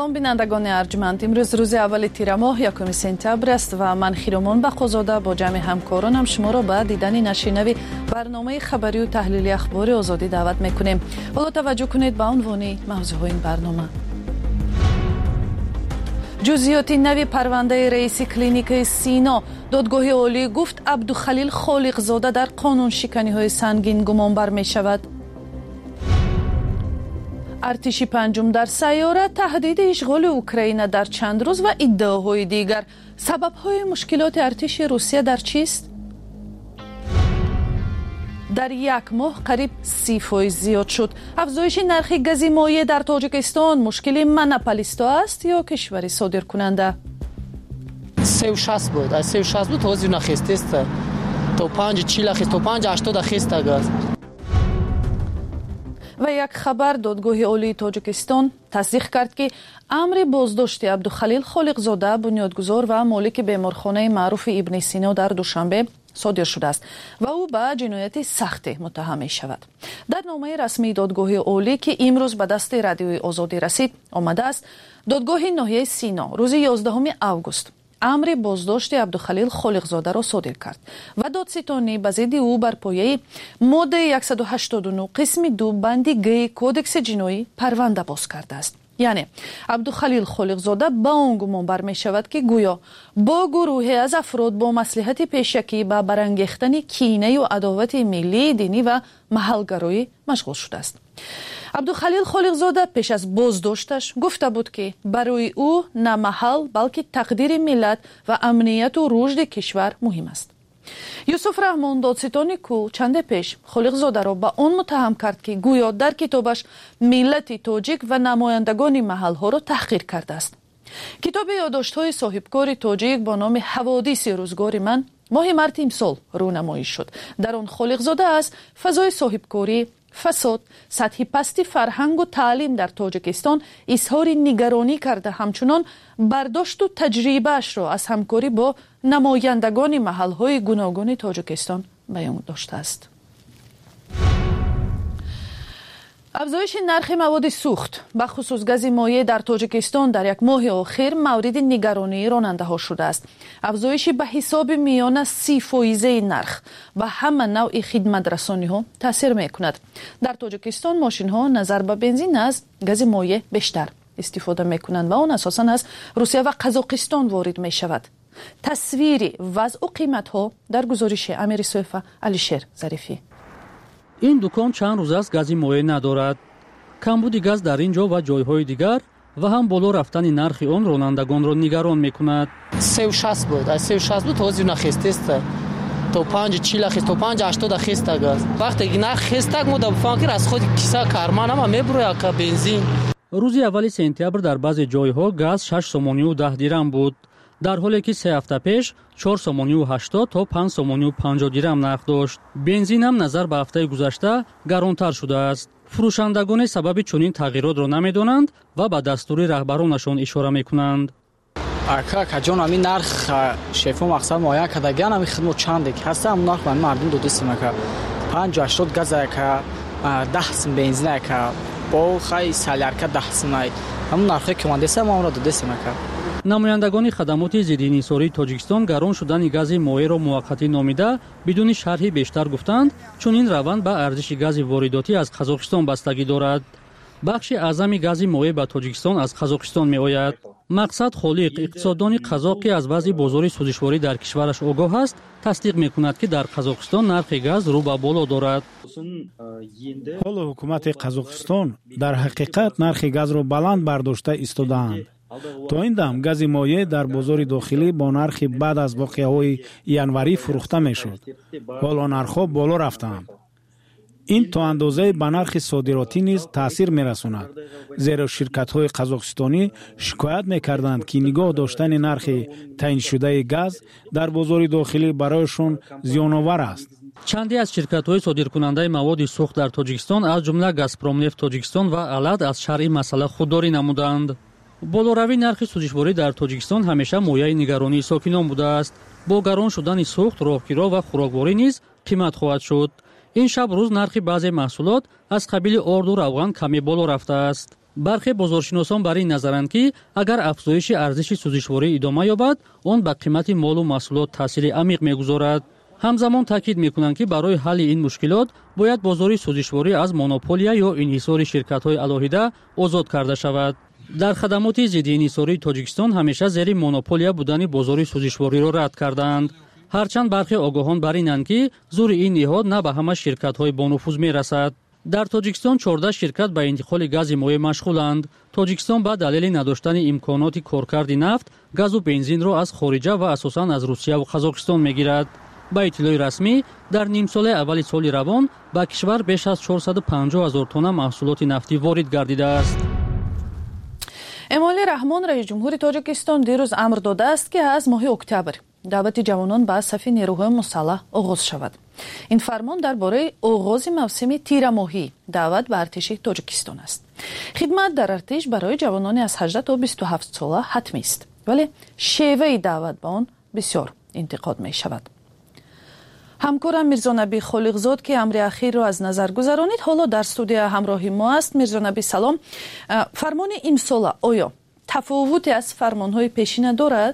салом бинандагони арҷманд. имрӯз рӯзи аввали тирамоҳ 1 сентябр аст ва ман Хиромон Бақозода бо ҷамъи ҳамкоронам шуморо ба дидани нашри нави барномаи хабарию таҳлили ахбори озодӣ даъват мекунем. ҳоло таваҷҷӯҳ кунед ба унвони мавзӯъҳои ин барнома. ҷузъиёти нави парвандаи раиси клиникаи Сино. додгоҳи олӣ гуфт Абдухалил Холиқзода дар қонуншиканиҳои сангин гумонбар мешавад. артиши панҷум дар сайёра, таҳдиди ишғоли Украина дар чанд рӯз ва иддаоҳои дигар. Сабабҳои мушкилоти артиши Русия дар чист? дар як моҳ қариб 30% зиёд шуд. афзоиши нархи гази моеъ дар Тоҷикистон мушкили монополисто аст ё кишвари содиркунанда? 360 буд, 360 буд ҳозир нахестест. То 540 хест, то 580 хест газ. ва як хабар додгоҳи олии Тоҷикистон тасдиқ кард ки амри боздошти Абдухалил Холиқзода, бунёдгузор ва молики беморхонаи маъруфи Ибни Сино дар Душанбе содир шудааст ва ӯ ба ҷинояти сахте муттаҳам мешавад. дар номаи расмии додгоҳи олӣ ки имрӯз ба дасти Радиои Озодӣ расид, омадааст додгоҳи ноҳияи Сино рӯзи 11 август амри боздошти Абдухалил Холиқзодаро содир кард ва додситонӣ ба зидди ӯ бар пояи моддаи 189 қисми 2 банди Г кодекси ҷиноӣ парванда боз кардааст. яъне Абдухалил Холиқзода ба он гумонбар мешавад ки гӯё бо гурӯҳе аз афрод бо маслиҳати пешакӣ ба барангехтани кинаю адовати миллӣ, динӣ ва маҳалгароӣ машғул шудааст. Абдухалил Холиқзода пеш аз боздошташ гуфта буд ки барои ӯ на маҳал, балки тақдири миллат ва амнияту рушди кишвар муҳим аст. Юсуф Раҳмон, додситони кӯл, чанде пеш Холиқзодаро ба он муттаҳам кард ки гӯё дар китобаш миллати тоҷик ва намояндагони маҳалҳоро таҳқир кардааст. китоби ёддоштҳои соҳибкори тоҷик бо номи ҳаводиси рӯзгори ман моҳи марти имсол рӯнамоӣ шуд. дар он Холиқзода аз фазои соҳибкорӣ, фасод, сатҳи пасти фарҳангу таълим дар Тоҷикистон изҳори нигаронӣ карда, ҳамчунон бардошту таҷрибаашро аз ҳамкорӣ бо намояндагони маҳалҳои гуногуни Тоҷикистон баён доштааст. афзоиши нархи маводи сӯхт, бахусус гази моеъ дар Тоҷикистон дар як моҳи охир мавриди нигаронии ронандаҳо шудааст. афзоиши ба ҳисоби миёна 30% нарх ба ҳама навъи хидматрасониҳо таъсир мекунад. дар Тоҷикистон мошинҳо назар ба бензин аз гази моеъ бештар истифода мекунанд ва он асосан аз Русия ва Қазоқистон ворид мешавад. тасвири вазъу қиматҳо дар гузориши Амири Суев ва Алишер Зарифӣ. ин дукон чанд рӯз аст гази моеъ надорад. камбуди газ дар ин ҷо ва ҷойҳои дигар ва ҳам боло рафтани нархи он ронандагонро нигарон мекунад. 360 буд, 360 буд ҳозир нахестест. то 540 хест, то 580 хест газ. вақте нарх хестак мо да фанкир аз худ киса карманама мебурояд ка бензин. рӯзи аввали сентябр дар баъзе ҷойҳо газ 6 сомонию 10 дирам буд, дар ҳоле ки 3 ҳафта пеш 4 сомонию 80 то 5 сомонию 50 дирам нарх дошт. бензин ҳам назар ба ҳафтаи гузашта гаронтар шудааст. фурӯшандагоне сабаби чунин тағйиротро намедонанд ва ба дастури раҳбаронашон ишора мекунанд. акаҷон ҳамин нарх шефо мақсад муайян кардагаан ҳамин хидмот чанде ки ҳаста ҳамун нарх ба мардум додисима ка 580 газа ка 10 сим бензина ка бо хай салярка 10 симай ҳамун нархе ки мандеса ма онро додисима ка. намояндагони хадамоти зиддиинҳисории Тоҷикистон гарон шудани гази моеъро муваққатӣ номида бидуни шарҳи бештар гуфтанд, чунин раванд ба арзиши гази воридотӣ аз Қазоқистон бастагӣ дорад. бахши аъзами гази моеъ ба Тоҷикистон аз Қазоқистон меояд. мақсад Холиқ, иқтисоддони қазоқ ки аз вазъи бозори сӯзишворӣ дар кишвараш огоҳ аст, тасдиқ мекунад ки дар Қазоқистон нархи газ рӯ ба боло дорад. ҳоло ҳукумати Қазоқистон дар ҳақиқат нархи газро баланд бардошта истодаанд. то ин дам гази моеъ дар бозори дохилӣ бо нархи баъд аз воқеаҳои январӣ фурӯхта мешуд. ҳоло нархҳо боло рафтаанд. ин то андозае ба нархи содиротӣ низ таъсир мерасонад, зеро ширкатҳои қазоқистонӣ шикоят мекарданд ки нигоҳ доштани нархи таъиншудаи газ дар бозори дохилӣ барояшон зиёновар аст. чанде аз ширкатҳои содиркунандаи маводи сӯхт дар Тоҷикистон аз ҷумла Газпромнефт Тоҷикистон ва Алад аз шаръи масъала худдорӣ намуданд. болоравии нархи сӯзишворӣ дар Тоҷикистон ҳамеша мояи нигаронии сокинон будааст. бо гарон шудани сӯхт, роҳгиро ва хӯрокворӣ низ қимат хоҳад шуд. ин шаб рӯз нархи баъзе маҳсулот аз қабили орду равған каме боло рафтааст. برخی بازارشناسان بر این نظرند که اگر افزایش ارزش سوزشواری ادامه یابد آن به قیمت مال و محصولات تاثیر عمیق میگذارد. همزمان تاکید میکنند که برای حل این مشکلات باید بازار سوزشواری از مونوپولیا یا انحصار شرکت‌های علاهیده آزاد کرده شود. در خدمات ضد انحصاری تاجیکستان همیشه زیر مونوپولیا بودن بازار سوزشواری را رد کردند. هرچند برخی آگاهان بر اینند که زور این نهاد نه به همه شرکت‌های با نفوذ میرسد. در تاجیکستان 14 شرکت به انتقال گاز مایع مشغولند. تاجیکستان به دلیل نداشتن امکانات کارکرد نفت، گاز و بنزین را از خارجه و اساساً از روسیه و قزاقستان میگیرد. با اطلاع رسمی در نیم سال اول سال روان به کشور بیش از 450,000 تن محصولات نفتی وارد گردیده است. امالی رحمان رئیس جمهور تاجیکستان دیروز امر داده است که از ماه اکتبر دعوت جوانان به صف نیروهای مسلح آغاز شود. این فرمان درباره آغاز موسم تیر ماهی دعوت به ارتش تاجیکستان است. خدمت در ارتش برای جوانان از 18 تا 27 ساله حتمی است، ولی شیوه دعوت به آن بسیار انتقاد می شود. همکارم میرزا نبی خالقزاد که امر اخیر را از نظر گذرانید حالا در استودیو همراه ما است. میرزا نبی سلام. فرمان امسال آیا تفاوتی از فرمانهای پیشین دارد؟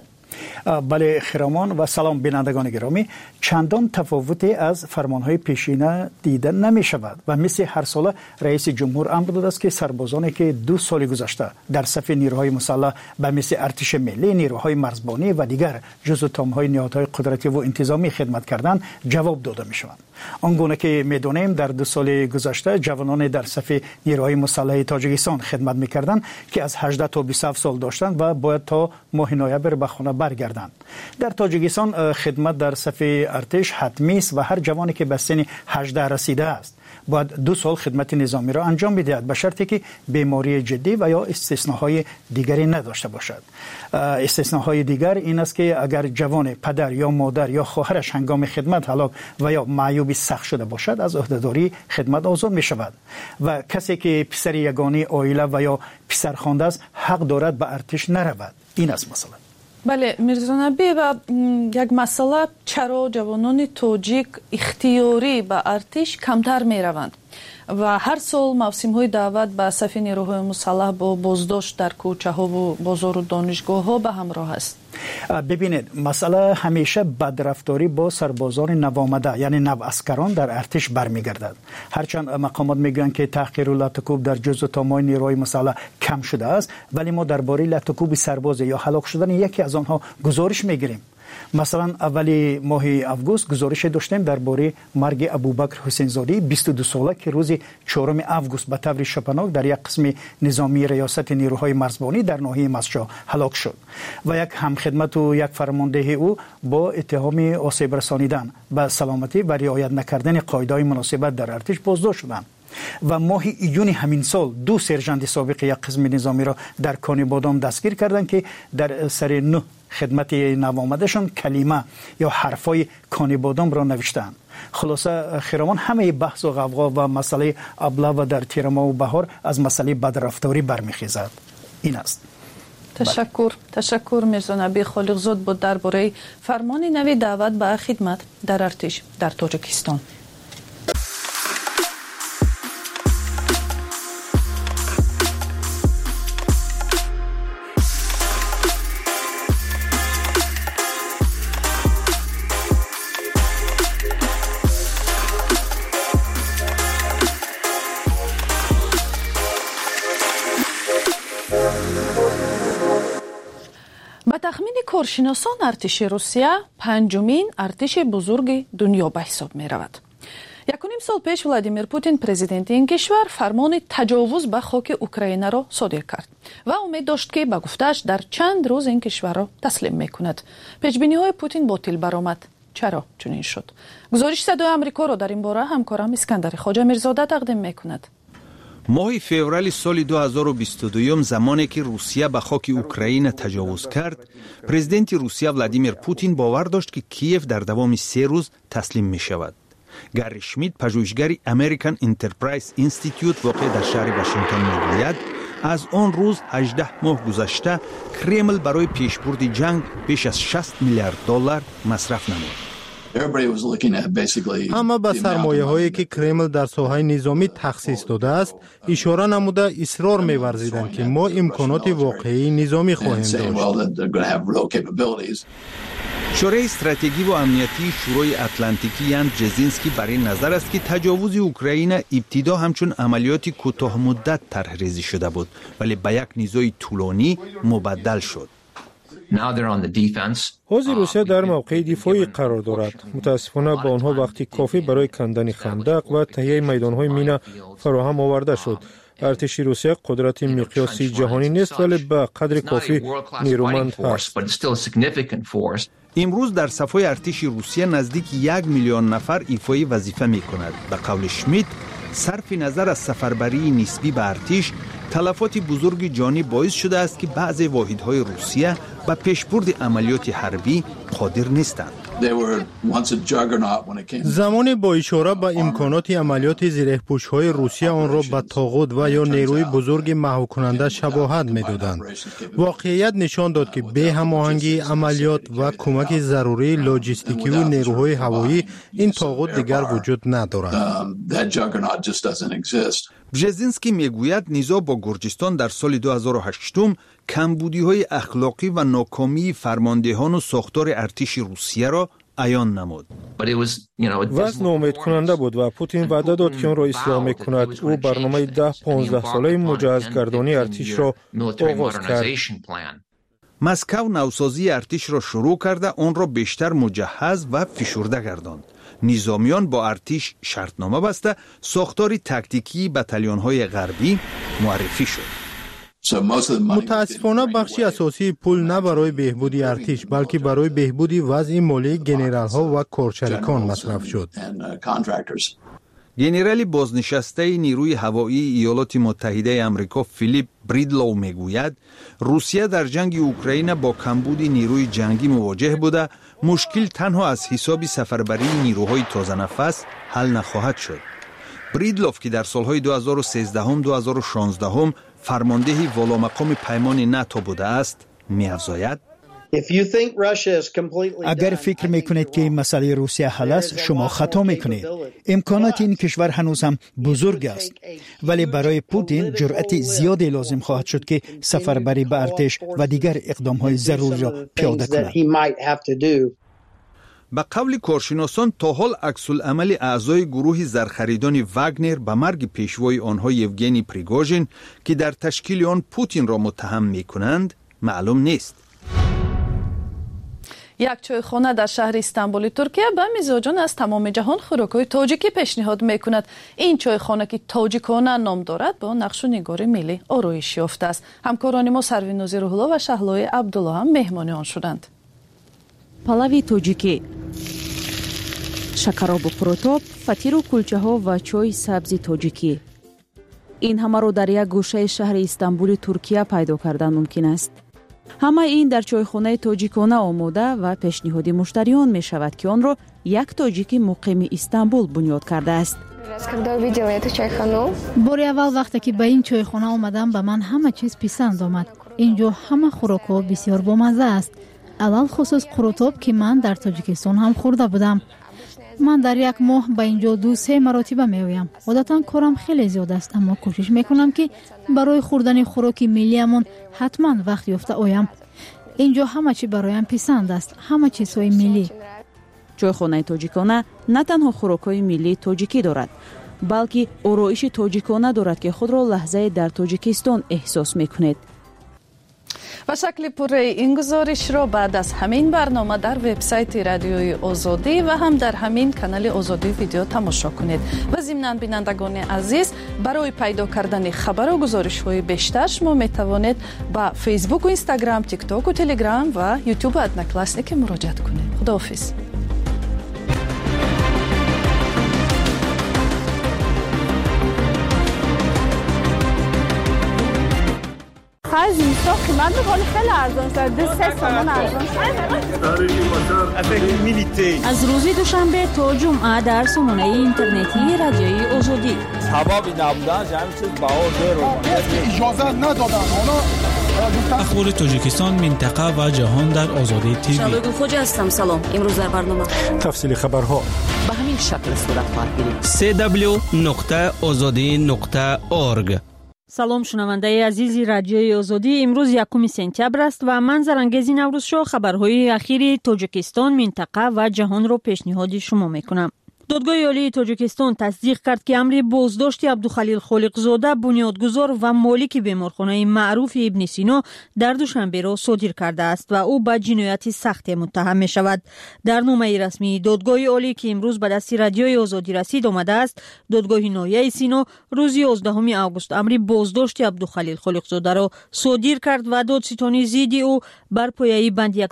بله خیرامان و سلام بینندگان گرامی، چندان تفاوتی از فرمانهای پیشینه دیده نمی شود و مثل هر سال رئیس جمهور امر داده است که سربازانی که 2 سال گذشته در صف نیروهای مسلح به مثل ارتش ملی، نیروهای مرزبانی و دیگر جزو تامهای نهادهای قدرتی و انتظامی خدمت کردن جواب داده می شوند. آنگونه که میدونیم در 2 سال گذشته جوانان در صف نیروهای مسلح تاجیکستان خدمت می‌کردند که از 18 تا 27 سال داشتند و باید تا ماه نوامبر به خانه برگردند. در تاجیکستان خدمت در صف ارتش حتمی است و هر جوانی که به سن 18 رسیده است باید 2 سال خدمت نظامی را انجام بدهد به شرطی که بیماری جدی و یا استثناهای دیگری نداشته باشد. استثناهای دیگر این است که اگر جوان پدر یا مادر یا خواهرش هنگام خدمت هلاک و یا معیوب سخت شده باشد از عهدهداری خدمت آزاد می شود و کسی که پسر یگانه عائله و یا پسر خوانده است حق دارد به ارتش نرود. این است مثلا. بله میرزا نبی و یک مسئله چرا جوانان تاجیک اختیاری به ارتش کمتر می روند و هر سال موسم های دعوت به صف نیروهای مسلح با بازداشت در کوچه ها و بازار و دانشگاه ها به همراه است؟ ببینید مسئله همیشه بدرفتاری با سربازان نوآمده یعنی نواسکران در ارتش برمیگردد. هرچند مقامات میگویند که تحقیر و لطکوب در جزو تامهای نیروهای مسلح کم شده است، ولی ما درباره لطکوب سرباز یا هلاک شدن یکی از آنها گزارش میگیریم. مثلا اولی ماه اوگوست گزارش داشتیم درباره مرگ ابوبکر حسین زادی 22 ساله که روز 4 اوگوست به طور شپناک در یک قسم نظامی ریاست نیروهای مرزبانی در ناحیه مسجد هلاک شد و یک همخدمت و یک فرمانده او با اتهام آسیب رسانیدن به سلامتی و رعایت نکردن قاعده‌های مناسبت در ارتش بازداشت شدند. و ماه ایون همین سال 2 سرژانت سابق یک قسم نظامی را در کانی بادام دستگیر کردند که در سر 9 خدمت نوآمدشان کلمه یا حرفای کانی بادام را نوشتند. خلاصه خیرامان همه بحث و غوغا و مسئله ابله و در تیر ماه و بهار از مسئله بدرفتاری برمیخیزد. این است. تشکر میرزا نبی خالقزاد بود درباره فرمان نوی دعوت به خدمت در ارتش در تاجیکستان. به تخمین کارشناسان ارتش روسیه 5مین ارتش بزرگ دنیا به حساب می رود. 1.5 سال پیش ولادیمیر پوتین پرزیدنت این کشور فرمان تجاوز به خاک اوکراین را صادر کرد و امید داشت که به گفته‌اش در چند روز این کشور را تسلیم می کند. پیشبینی های پوتین باطل برآمد. چرا چنین شد؟ گزارش صدای آمریکا را در این باره همکارم اسکندر خواجه میرزاده تقدیم می کند. ماه فوریه سال 2022 زمانی که روسیه به خاک اوکراین تجاوز کرد، پرزیدنت روسیه ولادیمیر پوتین باور داشت که کیف در دوام 3 روز تسلیم می شود. گری شمیت، پژوهشگری امریکن انترپرایز اینستیتوت واقع در شهر واشنگتن میگوید از آن روز 18 ماه گذشته کرمل برای پیشبرد جنگ بیش از $60 میلیارد مصرف نمود. اما به سرمایه‌هایی که کرمل در ساحه نظامی تخصیص داده است اشاره نموده اصرار می‌ورزیدند که ما امکانات واقعی نظامی خواهیم داشت. شورای استراتژی و امنیتی شورای اتلانتیکی یان برژینسکی برای نظر است که تجاوز اوکراین ابتدا همچون عملیاتی کوتاه مدت طرح‌ریزی شده بود ولی به یک نیزوی طولانی مبدل شد. حوزه روسیه در موقع دفاعی قرار دارد. متاسفانه با آنها وقتی کافی برای کندن خندق و تهیه میدان‌های مینه فراهم آورده شد. ارتش روسیه قدرت مقیاسی جهانی نیست ولی به قدر کافی نیرومند است. امروز در صفای ارتش روسیه نزدیک 1 میلیون نفر ایفای وظیفه می کند. به قول شمیت صرف نظر از سفربری نسبی به ارتش تلفات بزرگ جانی باعث شده است که بعضی واحدهای روسیه به پیشبرد عملیات حربی قادر نیستند. زمانی با اشاره به امکانات عملیات زیرپوش‌های روسیه آن را به طاغوت و یا نیروی بزرگ محو کننده شباهت می‌دادند. واقعیت نشان داد که به هماهنگی عملیات و کمک ضروری لوجستیکی و نیروهای هوایی این طاغوت دیگر وجود ندارد. برژینسکی میگوید نیزا با گرجستان در سال 2008 کمبودی‌های اخلاقی و ناکامی فرماندهان و ساختار ارتش روسیه را عیان نمود. وضع ناامید کننده بود و پوتین وعده داد که آن را اصلاح می‌کند. او برنامه 10-15 ساله مجهزگردانی ارتش را آغاز کرد. مسکو نوسازی ارتش را شروع کرده آن را بیشتر مجهز و فشرده گرداند. نظامیان با ارتش شرطنامه بسته ساختار تاکتیکی بتالون‌های غربی معرفی شد. متاسفانه بخشی اساسی پول نه برای بهبودی ارتش بلکه برای بهبودی وضع مالی گنرال‌ها و کارچریکان مصرف شد. گنرال بازنشسته نیروی هوایی ایالات متحده آمریکا فیلیپ بریدلو میگوید روسیه در جنگ اوکراین با کمبود نیروی جنگی مواجه بوده، مشکل تنها از حساب سفربری نیروهای تازه نفس حل نخواهد شد. بریدلوف که در سالهای 2013-2016 فرمانده والامقام پیمان ناتو بوده است می‌افزاید اگر فکر میکنید که مسئله روسیه حل است شما خطا میکنید. امکانات این کشور هنوز هم بزرگ است ولی برای پوتین جرأت زیادی لازم خواهد شد که سفربری به ارتش و دیگر اقدام‌های ضروری را پیاده کند. به قول کارشناسان تا حال عکس‌العمل اعضای گروه زرخریدان واگنر به مرگ پیشوای آنها یوگنی پریگوژین که در تشکیل آن پوتین را متهم می‌کنند معلوم نیست. یک چایخانه در شهر استانبول ترکیه به میزبان از تمام جهان خوراک‌های تاجیکی پیشنهاد می‌کند. این چایخانه که تاجیکانه نام دارد با نقش و نگار ملی آرایش یافته است. همکاران ما سرویناز روح‌الله و شهلای عبدالله هم مهمان آن شدند. پلاوی تاجیکی، شکراب و پروتاب، فطیر و کلچه ها و چای سبز تاجیکی. این همه را در یک گوشه شهر استانبول ترکیه پیدا کردن ممکن است. همه این در چایخانه تاجیکانه آماده و پیشنهاد مشتریان می شود که آن را یک تاجیکی مقیم استانبول بنیاد کرده است. بار اول وقتی که به این چایخانه آمدم به من همه چیز پسند آمد. اینجا همه خوراک‌ها بسیار بامزه است. علل خصوص قروتاب که من در تاجیکستان هم خورده بودم. من در یک ماه به اینجا 2-3 مرتبه میایم. عادتا کارم خیلی زیاد است اما کوشش میکنم که برای خوردن خوراک ملیمون حتما وقت یافته آیم. اینجا همه چی برایم پسند است، همه چیزهای ملی. چایخانه تاجیکانه نه تنها خوراک‌های ملی تاجیکی دارد بلکه آرایش تاجیکانه دارد که خود را لحظه در تاجیکستان احساس میکنید. و شکل پوره این گزارش را بعد از همین برنامه در وبسایت رادیوی آزادی و هم در همین کانال آزادی ویدیو تماشا کنید. و ضمناً بینندگان عزیز برای پیدا کردن خبر و گزارش های بیشتر شما می توانید با فیسبوک و اینستاگرام، تیک تاک و تلگرام و یوتیوب ادنا کلاسیک مراجعه کنید. خداحافظ. Faz isso. قیمت میکنه خیلی ارزان شده 3 تومن ارزان شده. از روز دوشنبه تا جمعه در سامانه اینترنتی رادیوی آزادی سببی نبودن همین چیز بها زیر اجازه ندادن. اخبار تاجیکستان، منطقه و جهان در آزادی تیوی. شالوی خوجا هستم. سلام. امروز در برنامه تفصیل خبرها به همین شکل صورت خواهد گرفت. www.azadi.org. سلام شنونده عزیزی رادیوی آزادی. امروز 1 سپتامبر است و من زرانگیزی نوروز شو خبرهای اخیر تاجیکستان، منطقه و جهان را پیشنهاد شما میکنم. دادگاه عالی تاجیکستان تصدیق کرد که امر بازداشت عبدالخلیل خالقزاده بنیادگذار و مالک بیمارخانه معروف ابن سینا در دوشنبه را صادر کرده است و او به جنایت سخت متهم می شود. در نامه رسمی دادگاه عالی که امروز به دست رادیوی آزادی رسید آمده است، دادگاه ناحیه سینا روز 11 آگوست امر بازداشت عبدالخلیل خالقزاده را صادر کرد و دادستانی ضد او بر پایه بند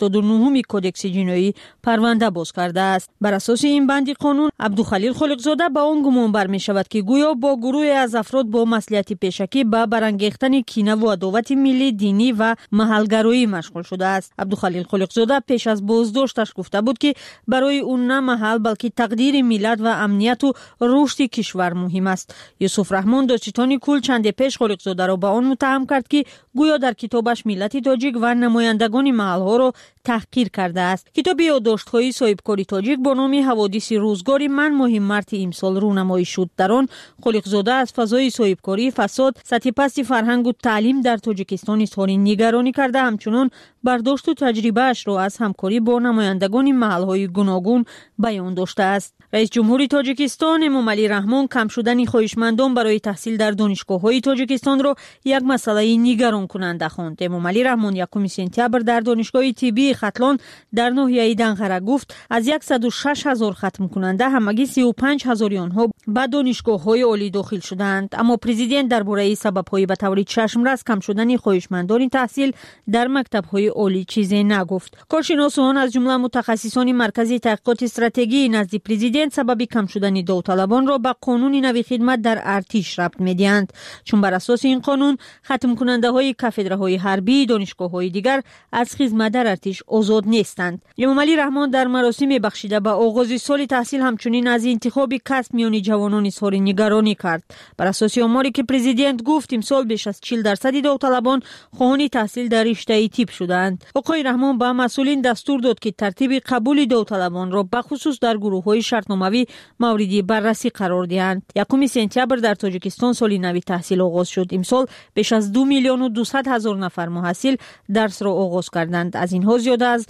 189 کدکس جنایی پرونده باز کرده است. بر اساس این بند قانون عبدالخلیل خالقزاده به آن گمان بر می شود که گویا با گروه از افراد با مصلحت پیشکی به برانگیختن کینه و عداوت ملی، دینی و محلگرایی مشغول شده است. عبدالخلیل خالقزاده پیش از بازداشتش گفته بود که برای اون نه محل بلکه تقدیر ملت و امنیت و رشد کشور مهم است. یوسف رحمان دادستانی کل چند پیش خالقزاده را به آن متهم کرد که گویا در کتابش ملت تاجیک و نمایندگان محلها را تحقیر کرده است. کتاب یادداشت‌های صاحبکاری تاجیک با نام حوادث روزگار من مهم مرد امسال رونمایی شد. در آن خالقزاده از فضای صاحبکاری، فساد، سطح پست فرهنگ و تعلیم در تاجیکستان اظهار نگرانی کرده، همچنان برداشت و تجربه اش را از همکاری با نمایندگان محلهای گوناگون بیان داشته است. رئیس جمهور تاجیکستان امامعلی رحمان کم شدن خواهشمندان برای تحصیل در دانشگاه‌های تاجیکستان را یک مسئله نگران کننده خواند. امامعلی رحمان 1 سپتامبر در دانشگاه طبی ختلان در ناحیه دنقره گفت از 106,000 ختم کننده همگی 35,000 آنها به دانشگاه‌های عالی داخل شدند. اما پرزیدنت درباره سبب‌های به طور چشم‌رس کم شدن خواهشمندان تحصیل در مکتب‌های عالی چیزی نگفت. کارشناسان از جمله متخصصان مرکز تحقیقات استراتژی نزد پرزیدنت سبب کم شدن داوطلبان را به قانون نوی خدمت در ارتش ربط می‌دهند، چون بر اساس این قانون ختم کننده‌های کافدرهای حربی دانشگاه‌های دیگر از خدمت در ارتش آزاد نیستند. امامعلی رحمان در مراسم بخشیده به آغاز سال تحصیل همچنین از انتخاب کسب میان جوانان اظهار نگرانی کرد. بر اساس آماری که پرزیدنت گفت امسال بیش از 40% داوطلبان خواهان تحصیل در رشته طب شدند. آقای رحمان به مسئولین دستور داد که ترتیب قبول داوطلبان را به خصوص در گروه‌های شرطنامه‌ای مورد بررسی قرار دهند. 1 سپتامبر در تاجیکستان سال نوی تحصیل آغاز شد. امسال بیش از 2,200,000 نفر محصل درس را آغاز کردند. از اینها زیاده از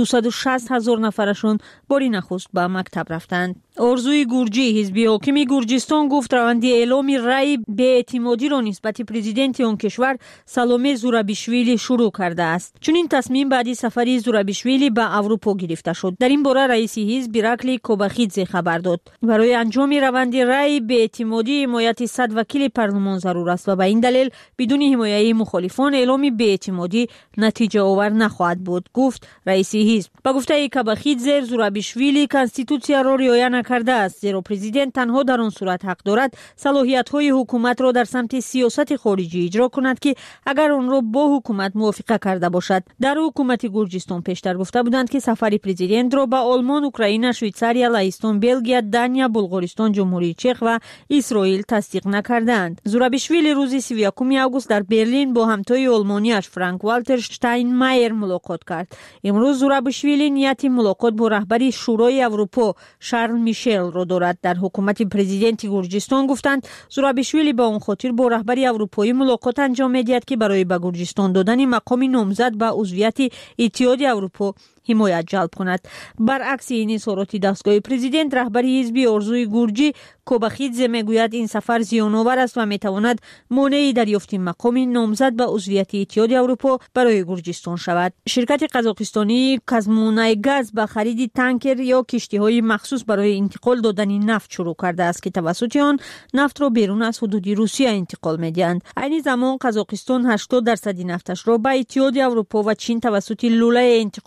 260,000 نفرشون باری نخست به مکتب رفتند. آرزوی گورجی حزب حاکم گورجستان گفت روند اعلام رأی بی‌اعتمادی را نسبت پرزیدنت آن کشور سالومه زورابیشویلی شروع کرده است. چون این تصمیم بعد سفری زورابیشویلی به اروپا گرفته شد. در این باره رئیس حزب بیراکلی کوباخیدزه خبر داد برای انجام روند رأی بی‌اعتمادی حمایت 100 وکیل پارلمان ضرور است و به این دلیل بدون حمایت مخالفان اعلام بی‌اعتمادی نتیجه آور نخواهد بود، گفت رئیس حزب. با گفته کوباخیدزه زورابیشویلی کنستیتوسیا را رعایت نکرده است، زیرا پرزیدنت تنها در آن صورت حق دارد صلاحیت‌های حکومت را در سمت سیاست خارجی اجرا کند که اگر آن را با حکومت موافقه کرده باشد. در حکومت گورجستان پیشتر گفته بودند که سفر پرزیدنت را به آلمان، اوکراین، شویتزاریا، لهستان، بلژیم، دانیا، بلغارستان، جمهوری چک و اسرائیل تصدیق نکردند. زورابیشویلی روز 31 آگوست در برلین با همتای آلمانیش فرانک والتر شتاینمایر ملاقات کرد. امروز زورابیشویلی نیت ملاقات با رهبر شورای اروپا شارل میشل را دارد. در حکومت پرزیدنت گورجستان گفتند زورابیشویلی با اون خاطر با رهبر اروپایی ملاقات انجام می‌دهد که برای به گورجستان دادن مقام نامزد به عضویت اتحاد اروپا حمایت جلب کند. برعکس این اظهارات دستگاه پرزیدنت، رهبر حزب آرزوی گورجی کوباخیدزه میگوید این سفر زیان‌آور است و میتواند مانع دریافت مقام نامزد به عضویت اتحاد اروپا برای گورجستان شود. شرکت قزاقستانی کازمونایگاز به خرید تانکر یا کشتی‌های مخصوص برای انتقال دادن نفت شروع کرده است که توسط آن نفت را بیرون از حدود روسیه انتقال می‌دهند. عین زمان قزاقستان 80% نفتش را به اتحاد اروپا و چین توسط لوله انتقال می‌دهد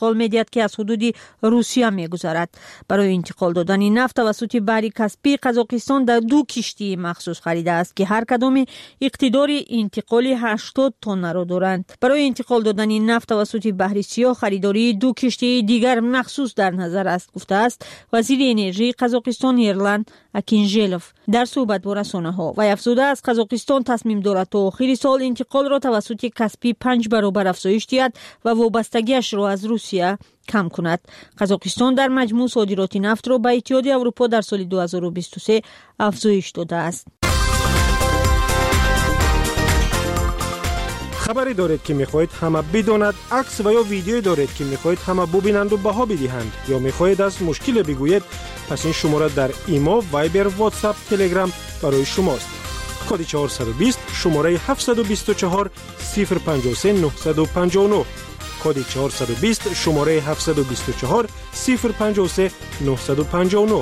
میگوید که از حدود روسیه میگذرد. برای انتقال دادن نفت توسط بحر کاسپی قزاقستان در 2 کشتی مخصوص خریده است که هر کدام اقتدار انتقال 80 تن را دارند. برای انتقال دادن نفت توسط بحر سیاه خریداری 2 کشتی دیگر مخصوص در نظر است، گفته است وزیر انرژی قزاقستان ایرلند اکینژلوف در صحبت با رسانه‌ها و افزوده است قزاقستان تصمیم دارد تا آخر سال انتقال را توسط کاسپی 5 برابر افزایش دهد و وابستگیش را از روسیه کم کند. قزاقستان در مجموع صادرات نفت را به اتحادیه اروپا در سال 2023 افزایش داده است. خبری دارید که میخواهید همه بداند، عکس و یا ویدیویی دارید که میخواهید همه ببینند و بها بدهند، یا میخواهید از مشکل بگویید، پس این شماره در ایمو، وایبر، واتساپ، تلگرام برای شماست. کد 420 شماره 724 053 959. کد 420 شماره 724 053 959.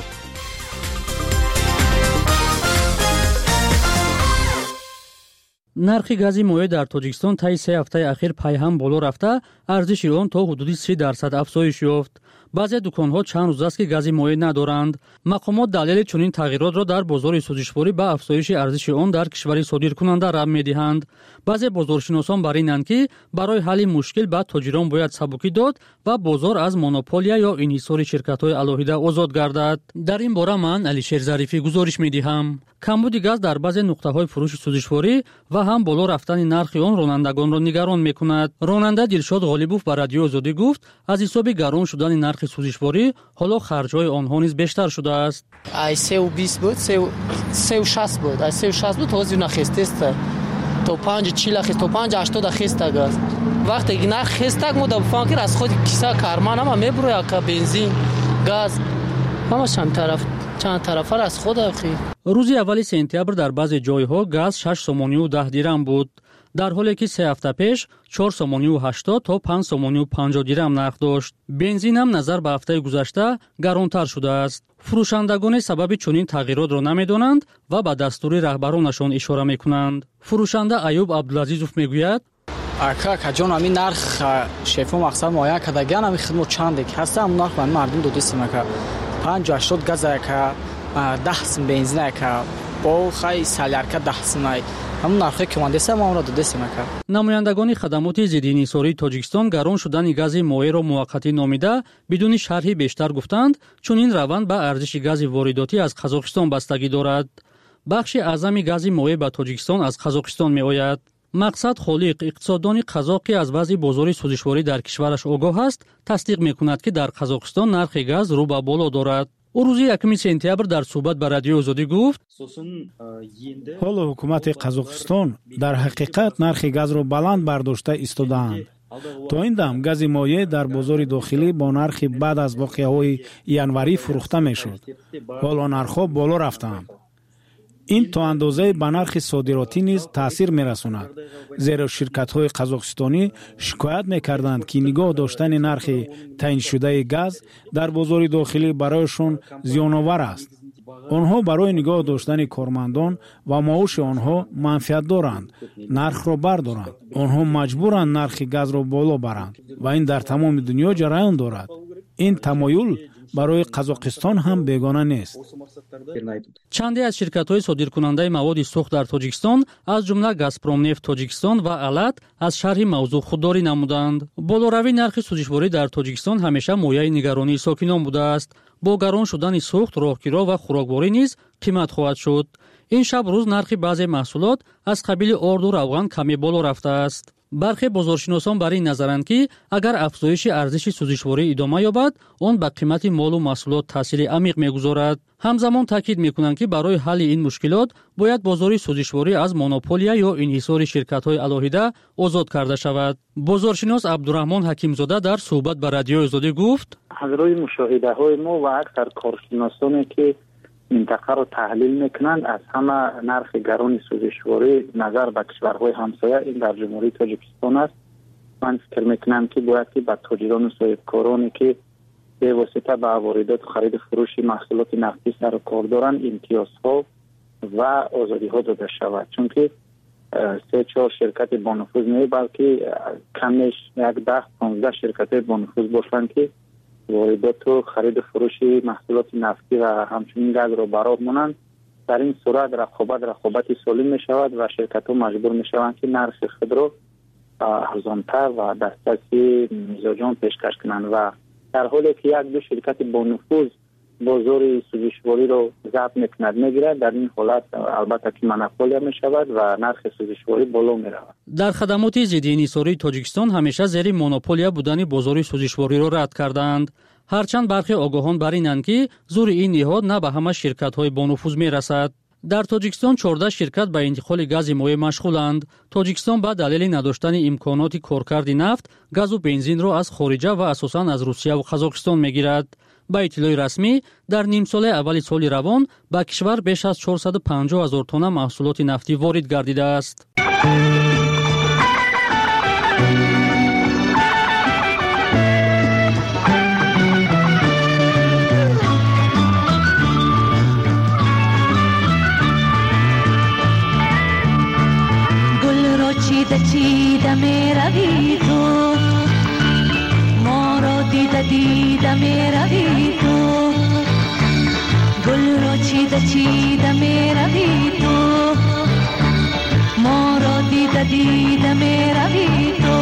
нархи гази моеъ дар тоҷикистон таи 3 ҳафтаи ахир пайҳам боло рафта, арзиши он то ҳудуди 30% афзоиш ёфт. баъзе дуконҳо чанд рӯз аст ки гази моеъ надоранд. мақомот далели чунин тағйиротро дар бозори сӯзишворӣ ба афзоиши арзиши он дар кишвари содиркунанда рабт медиҳанд. баъзе бозоршиносон бар инанд ки барои ҳалли мушкил ба тоҷирон бояд сабукӣ дод ва бозор аз монополия ё инҳисори ширкатҳои алоҳида озод гардад. дар ин бора ман Алишер Зарифӣ гузориш медиҳам. камбуди газ дар баъзе нуқтаҳои фурӯши сӯзишворӣ ва ҳам боло рафтани нархи он ронандагонро нигарон мекунад. ронанда Дилшод Ғолибов ба Радиои Озодӣ гуфт, аз ҳисоби гарон шудани нархи сӯзишворӣ ҳоло харҷҳои онҳо низ бештар шудааст. ай 320 буд, 360 буд, ай 360 буд ҳозир нахестест. то 540 хест, то 580 хеста газ. вақте ки нарх хестак мо да фанкир аз худи киса карман ама мебуроя ка бензин, газ ҳама чанд тарафа аз худ ахи. рӯзи аввали сентябр дар баъзе ҷойҳо газ 6 сомонию 10 дирам буд, дар ҳоле ки 3 ҳафта пеш 4 сомонию 80 то 5 сомонию 50 дирам нарх дошт. бензин ҳам назар ба ҳафтаи гузашта гаронтар шудааст. фурӯшандагоне сабаби чунин тағйиротро намедонанд ва ба дастури раҳбаронашон ишора мекунанд. фурӯшанда Аюб Абдулазизов мегӯяд: акаҷон ами нарх шефо мақсад муайян кардагиан ами хидмот чандек ҳаста ам нарх ба мардум додисимака 580 газака 10 сим бензинака бо хай салярка 10 симай ҳамун нархе ки мандеса амро додисимака. намояндагони хадамоти зиддиинҳисории тоҷикистон гарон шудани гази моеъро муваққатӣ номида бидуни шарҳи бештар гуфтанд, чунин раванд ба арзиши гази воридотӣ аз Қазоқистон бастагӣ дорад. бахши аъзами гази моеъ ба Тоҷикистон аз Қазоқистон меояд. мақсад Холиқ, иқтисоддони қазоқ ки аз вазъи бозори сӯзишворӣ дар кишвараш огоҳ аст, тасдиқ мекунад ки дар Қазоқистон нархи газ рӯ ба боло дорад. ӯ рӯзи 1 сентябр дар суҳбат ба Радиои Озодӣ гуфт: ҳоло ҳукумати Қазоқистон дар ҳақиқат нархи газро баланд бардошта истодаанд. то ин дам гази моеъ дар бозори дохилӣ бо нархи баъд аз воқеаҳои январӣ фурӯхта мешуд. ҳоло нархҳо боло рафтаанд. ин то андозае ба нархи содиротӣ низ таъсир мерасонад, зеро ширкатҳои қазоқистонӣ шикоят мекарданд ки нигоҳ доштани нархи таъиншудаи газ дар бозори дохилӣ барояшон зиёновар аст. онҳо барои нигоҳ доштани кормандон ва маоши онҳо манфиат доранд, нархро бардоранд. онҳо маҷбуранд нархи газро боло баранд ва ин дар тамоми дунё ҷараён дорад. ин тамоюл барои Қазоқистон ҳам бегона нест. чанде аз ширкатҳои содиркунандаи маводи сӯхт дар Тоҷикистон, аз ҷумла Газпромнефт Тоҷикистон ва Алат, аз шарҳи мавзӯъ худдорӣ намуданд. болоравии нархи сӯзишворӣ дар Тоҷикистон ҳамеша мояи нигаронии сокинон будааст. бо гарон шудани сӯхт, роҳгиро ва хӯрокворӣ низ қимат хоҳад шуд. ин шаб рӯз нархи баъзе маҳсулот аз қабили орду равған каме боло рафтааст. бархе бозоршиносон бар ин назаранд ки агар афзоиши арзиши сӯзишворӣ идома ёбад, он ба қимати молу маҳсулот таъсири амиқ мегузорад. ҳамзамон таъкид мекунанд ки барои ҳалли ин мушкилот бояд бозори сӯзишворӣ аз монополия ё инҳисори ширкатҳои алоҳида озод карда шавад. бозоршинос Абдураҳмон Ҳакимзода дар суҳбат ба Радиои Озодӣ гуфт: аз рӯи мушоҳидаҳои мо ва аксар коршиносоне ки минтақаро таҳлил мекунанд, аз ҳама нархи гарони сӯзишворӣ назар ба кишварҳои ҳамсоя ин дар ҷумҳурии Тоҷикистон аст. ман фикр мекунам ки бояд ки ба тоҷирону соҳибкороне ки бевосита ба воридоту хариди фурӯши маҳсулоти нафтӣ сару кор доранд имтиёзҳо ва озодиҳо дода шавад, чунки 3-4 شرکت با نفوذ نه، بلکه کمش 10-15 شرکت با نفوذ باشند که واردات و خرید فروش محصولات نفتی و همچنین گاز را برابر مانند. در این صورت رقابت سالم می شود و شرکت ها مجبور می شوند که نرخ خود را ارزان‌تر و دسترسی مزاجان پیشکش کنند و در حالی که 1-2 شرکت با نفوذ بازار سوزشواری را ضبط میکند میگیرد، در این حالت البته که منافع می شود و نرخ سوزشواری بالا می رود. در خدمات ضد انحصاری تاجیکستان همیشه زیر مونوپولیا بودن بازار سوزشواری را رد کردند. هرچند برخی آگاهان بر اینند که زور این نهاد نه به همه شرکت‌های با نفوذ می‌رسد. در تاجیکستان 14 شرکت به انتقال گاز مایع مشغولند. تاجیکستان به دلیل نداشتن امکانات کارکرد نفت، گاز و بنزین را از خارجه و اساساً از روسیه و قزاقستان می‌گیرد. با اطلاع رسمی در نیم سال اول سال روان به کشور بیش از 450,000 تن محصولات نفتی وارد گردیده است. چیده می روی تو، ما را دیده می روی تو، گل را چیده می روی تو، ما را دیده می روی تو.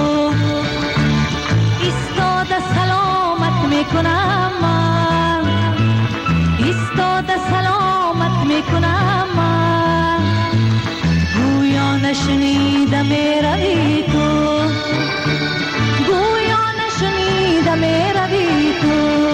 ایستاده سلامت می کنم من، ایستاده سلامت می کنم من، گویا نشنیده می روی تو، گویا نشنیده می روی تو.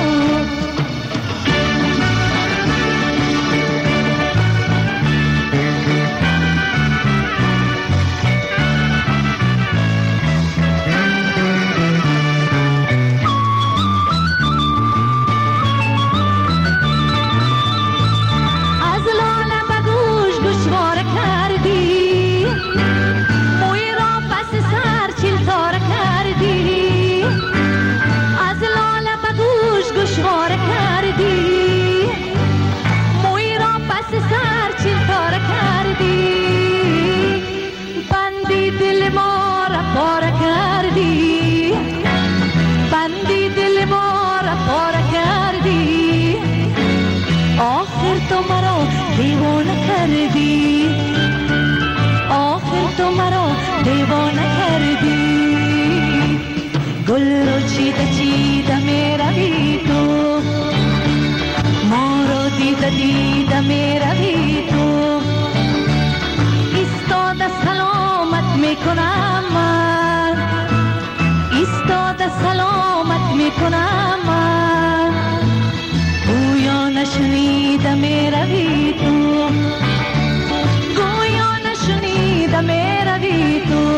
تو مرا دیوانه کردی، گل رو چیده می روی تو، ما رو دیده می روی تو. ایستاده سلامت می کنم من، ایستاده سلامت می کنم من، گویا نشنیده می روی تو، می روی تو.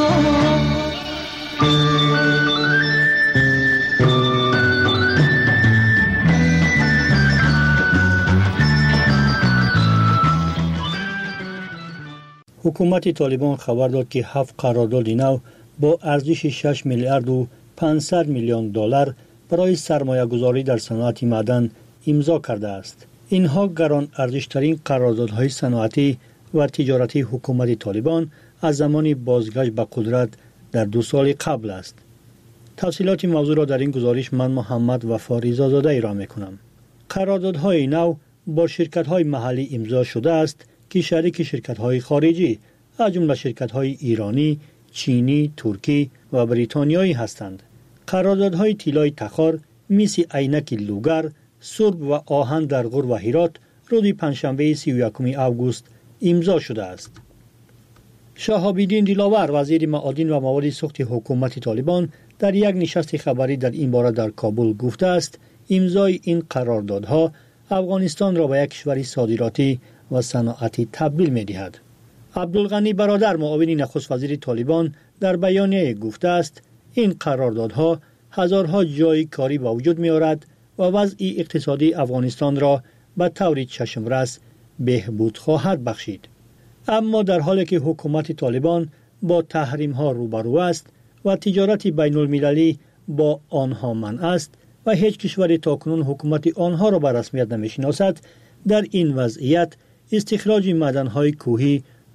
حکومت طالبان خبر داد که 7 قرارداد نو با ارزش 6 میلیارد و 500 میلیون دلار برای سرمایه گذاری در صنعت معدن امضا کرده است. اینها گران ارزشترین قراردادهای صنعتی و تجارتی حکومت طالبان از زمان بازگشت به قدرت در 2 سال قبل است. تفصیلات موضوع را در این گزارش من محمد وفا رضازاده ارائه می‌کنم. قراردادهای نو با شرکت‌های محلی امضا شده است که شریک شرکت‌های خارجی از جمله شرکت‌های ایرانی، چینی، ترکی و بریتانیایی هستند. قراردادهای طلای تخار مثل عینک لوگر، سرب و آهن در غور و هرات روز پنجشنبه 31 آگوست امضا شده است. شهاب‌الدین دلاور وزیر معادن و مواد سوخت حکومت طالبان در یک نشست خبری در این باره در کابل گفته است امضای این قراردادها افغانستان را به یک کشور صادراتی و صنعتی تبدیل می‌دهد. عبدالغنی برادر معاون نخست وزیر طالبان در بیانیه گفته است این قراردادها هزارها جای کاری به وجود می‌آورد و وضع اقتصادی افغانستان را به طور چشم‌رس بهبود خواهد بخشید. اما در حالی که حکومت طالبان با تحریم‌ها روبرو است و تجارت بین المللی با آنها منع است و هیچ کشوری تاکنون حکومت آنها را به رسمیت نمی‌شناسد، در این وضعیت استخراج معدن‌های کوهی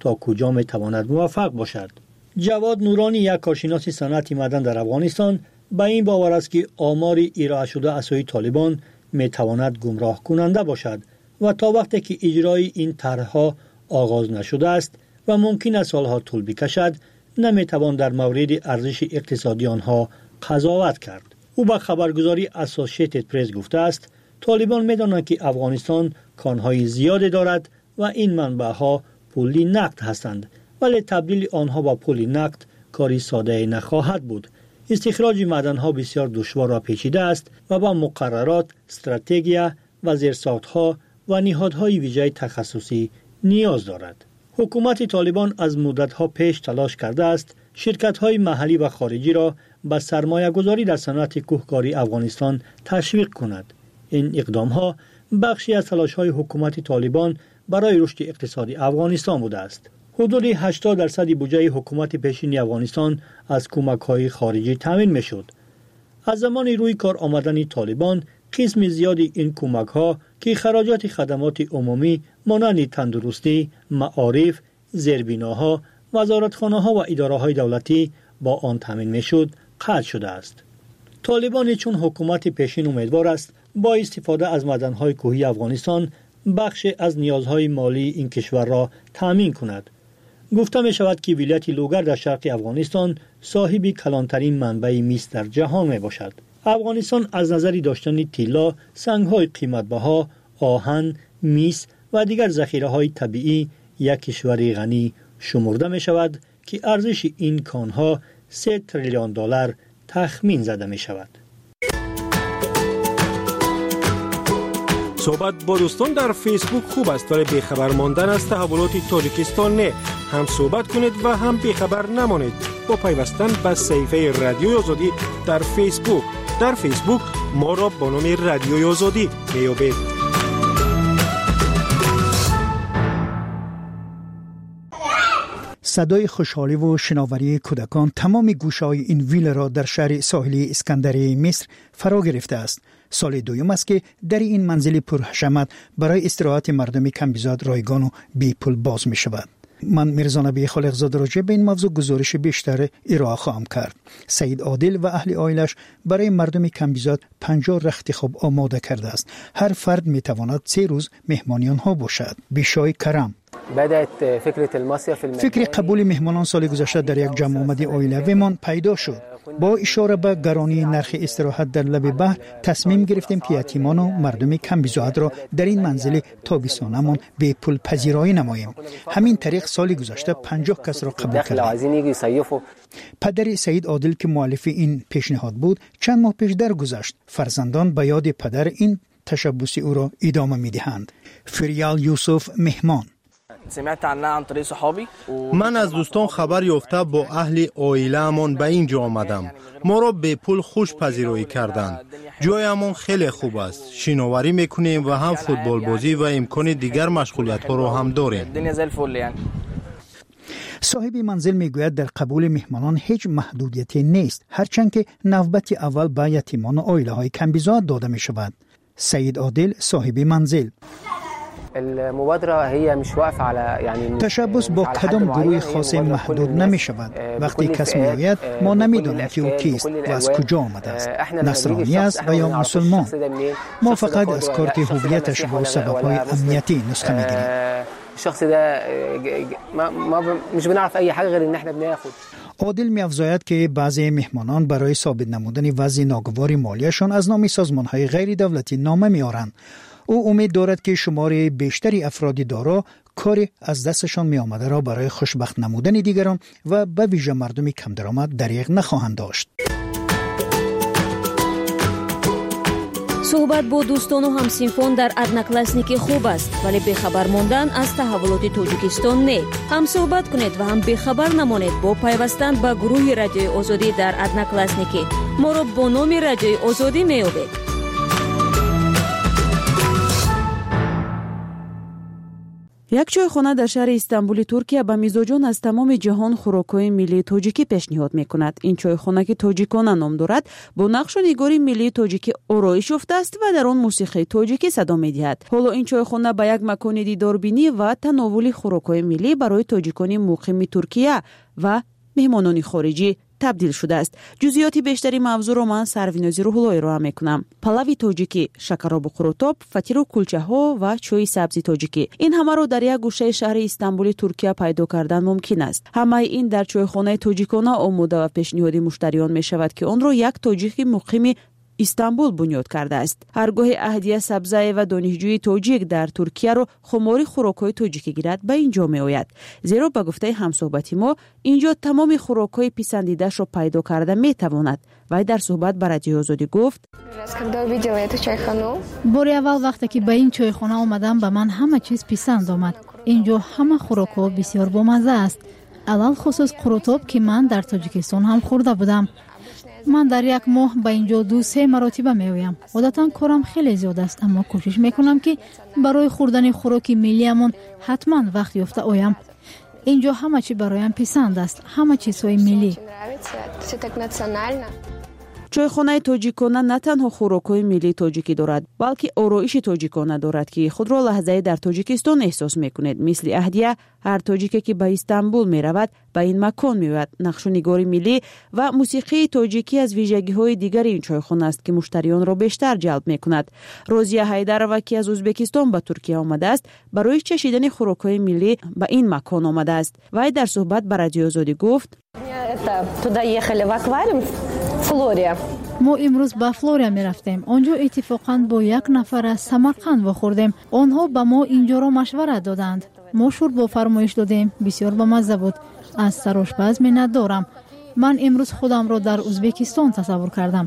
تا کجا میتواند موفق باشد. جواد نورانی، یک کارشناس صنعت معدن در افغانستان، به این باور است که آمار ارائه شده از سوی طالبان میتواند گمراه کننده باشد و تا وقتی که اجرای این طرحها آغاز نشده است و ممکن است سالها طول بکشد، نمیتوان در مورد ارزش اقتصادی آنها قضاوت کرد. او به خبرگزاری اسوسییتد پرس گفته است طالبان میدانند که افغانستان کانهای زیاد دارد و این منبعها پولی نقد هستند، ولی تبدیل آنها به پول نقد کاری ساده نخواهد بود. استخراج معدن‌ها بسیار دشوار و پیچیده است و با مقررات، استراتژی و زیرساخت‌ها و نهادهای ویژه تخصصی نیاز دارد. حکومت طالبان از مدت‌ها پیش تلاش کرده است شرکت‌های محلی و خارجی را به سرمایه‌گذاری در صنعت کوهکاری افغانستان تشویق کند. این اقدام‌ها بخشی از تلاش‌های حکومت طالبان برای رشد اقتصادی افغانستان بوده است. حدود 80% بودجه حکومت پیشین افغانستان از کمک‌های خارجی تامین می‌شد. از زمان روی کار آمدن طالبان، قسم زیادی این کمک‌ها که خراجات خدمات عمومی مانند تندرستی، معارف، زیربناها، وزارتخانه‌ها و اداره‌های دولتی با آن تامین می‌شد، قطع شده است. طالبان چون حکومت پیشین امیدوار است با استفاده از معدن‌های کوهی افغانستان بخش از نیازهای مالی این کشور را تامین کند. گفته می شود که ولایت لوگر در شرق افغانستان صاحب کلانترین منبع مس در جهان می باشد. افغانستان از نظر داشتن طلا، سنگ‌های قیمت‌بها، آهن، مس و دیگر ذخیره‌های طبیعی یک کشور غنی شمرده می شود که ارزش این کانها 3 تریلیون دلار تخمین زده می شود. صحبت با دوستان در فیسبوک خوب است، ولی بیخبر ماندن از تحولات تاجیکستان نه. هم صحبت کنید و هم بیخبر نمانید با پیوستن به صفحه رادیوی آزادی در فیسبوک. در فیسبوک ما را با نام رادیوی آزادی میابید. صدای خوشحالی و شناوری کودکان تمام گوشه‌های این ویل را در شهر ساحلی اسکندریه مصر فرا گرفته است. سال دوم است که در این منزل پرحشمت برای استراحت مردم کمبیزاد رایگان و بی پول باز می شود. من میرزا نبی خالقزاده راجع به این موضوع گزارش بیشتر ارائه خواهم کرد. سید عادل و اهل عائلش برای مردم کمبیزاد 50 رخت خواب آماده کرده است. هر فرد می تواند 3 روز مهمانی آنها باشد. بیشای کرم فکر قبول مهمانان سال گذشته در یک جمع آمدی عائلویمان پیدا شد. با اشاره به گرانی نرخ استراحت در لب بحر تصمیم گرفتیم که یتیمان و مردم کمبیزاد را در این منزل تابستانمان به پول پذیرایی نماییم. همین طریق سال گذشته 50 کس را قبول کردیم. پدر سید عادل که مؤلف این پیشنهاد بود چند ماه پیش درگذشت. فرزندان به یاد پدر این تشبوس او را ادامه می‌دهند. فریال یوسف مهمان: من از دوستان خبر یافته با اهل عائله‌مان به اینجا آمدم. ما را به پول خوش پذیرایی کردند. جایمان خیلی خوب است. شناوری میکنیم و هم فوتبال بازی و امکان دیگر مشغولیت‌ها را هم داریم. صاحب منزل میگوید در قبول مهمانان هیچ محدودیتی نیست، هرچند که نوبت اول به یتیمان و عائله‌های کمبیزاد داده می شود. سید عادل صاحب منزل: تشبث با کدام گروه خاص محدود نمی شود. وقتی کس می آید ما نمیدانیم که او کیست و از کجا آمده است، نصرانی است و یا مسلمان. ما فقط از کارت هویتش با سبب‌های امنیتی نسخه میگیریم. الشخص ده ما مش بنعرف اي حاجه غير ان احنا بناخد. عادل می‌افزاید که بعضی مهمانان برای ثابت نمودن وضع ناگوار مالیشان از نام سازمان‌های غیر دولتی نامه می‌آورند. او امید دارد که شمار بیشتری افراد دارا کاری از دستشان می‌آمده را برای خوشبخت نمودن دیگران و به ویژه مردم کم درآمد دریغ نخواهند داشت. صحبت با دوستان و همسینفون در ادناکلاسنیکی خوب است، ولی بخبر ماندن از تحولات تاجیکستان نه. هم صحبت کنید و هم بخبر نمانید با پیوستن به گروه رادیوی آزادی در ادناکلاسنیکی. ما را با نام رادیوی آزادی می‌یابید. یک چایخانه در شهر استانبول ترکیه به میزبانان از تمام جهان خوراک‌های ملی تاجیکی پیشنهاد می‌کند. این چایخانه که تاجیکانه نام دارد، با نقش و نگاری ملی تاجیکی آرایش یافته است و در آن موسیقی تاجیکی صدا می‌دهد. حالا این چایخانه به یک مکان دیداربینی و تناول خوراک‌های ملی برای تاجیکان مقیم ترکیه و مهمانان خارجی تبدیل شده است. جزئیات بیشتری موضوع را من سروینازی روح‌الله ارائه می‌کنم. پلاوی تاجیکی، شکراب و قروتاب، فطیر کلچه‌ها و چای سبزی تاجیکی. این همه را در یک گوشه شهر استانبول ترکیه پیدا کردن ممکن است. همه این در چایخانه تاجیکانه آماده و پیشنهاد مشتریان می‌شود که آن را یک تاجیک مقیم استانبول بنیاد کرده است. هرگاه اهدیه سبزی و دانشجوی تاجیک در ترکیه را خماری خوراک‌های تاجیکی گیرد به اینجا می‌آید. زیرا به گفته همصحبتی ما اینجا تمام خوراک‌های پسندیده‌اش را پیدا کرده می‌تواند. و در صحبت با رادیو آزادی گفت: باری اول وقتی که به این چایخانه آمدم به من همه چیز پسند آمد. اینجا همه خوراک‌ها بسیار بامزه است. علل خصوص قروتاب که من در تاجیکستان هم خورده بودم. من در یک ماه به اینجا 2-3 مرتبه میایم. عادتا کارم خیلی زیاد است، اما کوشش میکنم که برای خوردن خوراک ملیمون حتما وقت یافته آیم. اینجا همه چی برایم پسند است، همه چیزهای ملی. چایخانه تاجیکانه نه تنها خوراک‌های ملی تاجیکی دارد، بلکه آرایش تاجیکانه دارد که خود را لحظه‌ای در تاجیکستان احساس می‌کند. مثل اهدیه، هر تاجیکی که به استانبول می‌رود به این مکان می‌آید. نقش و نگاری ملی و موسیقی تاجیکی از ویژگی‌های دیگر این چایخانه است که مشتریان را بیشتر جلب می‌کند. روزیه حیدرова که از ازبکستان به ترکیه آمده است، برای چشیدن خوراک‌های ملی به این مکان آمده است. و در صحبت با رادیو آزادی گفت: ما امروز به فلوریا می رفتیم. آنجا اتفاقاً با یک نفر از سمرقند خوردیم. آنها به ما اینجا را مشورت دادند. ما شوربه با فرمایش دادیم. بسیار بامزه بود. از سرآشپز منت دارم. من امروز خودم را در ازبکستان تصور کردم.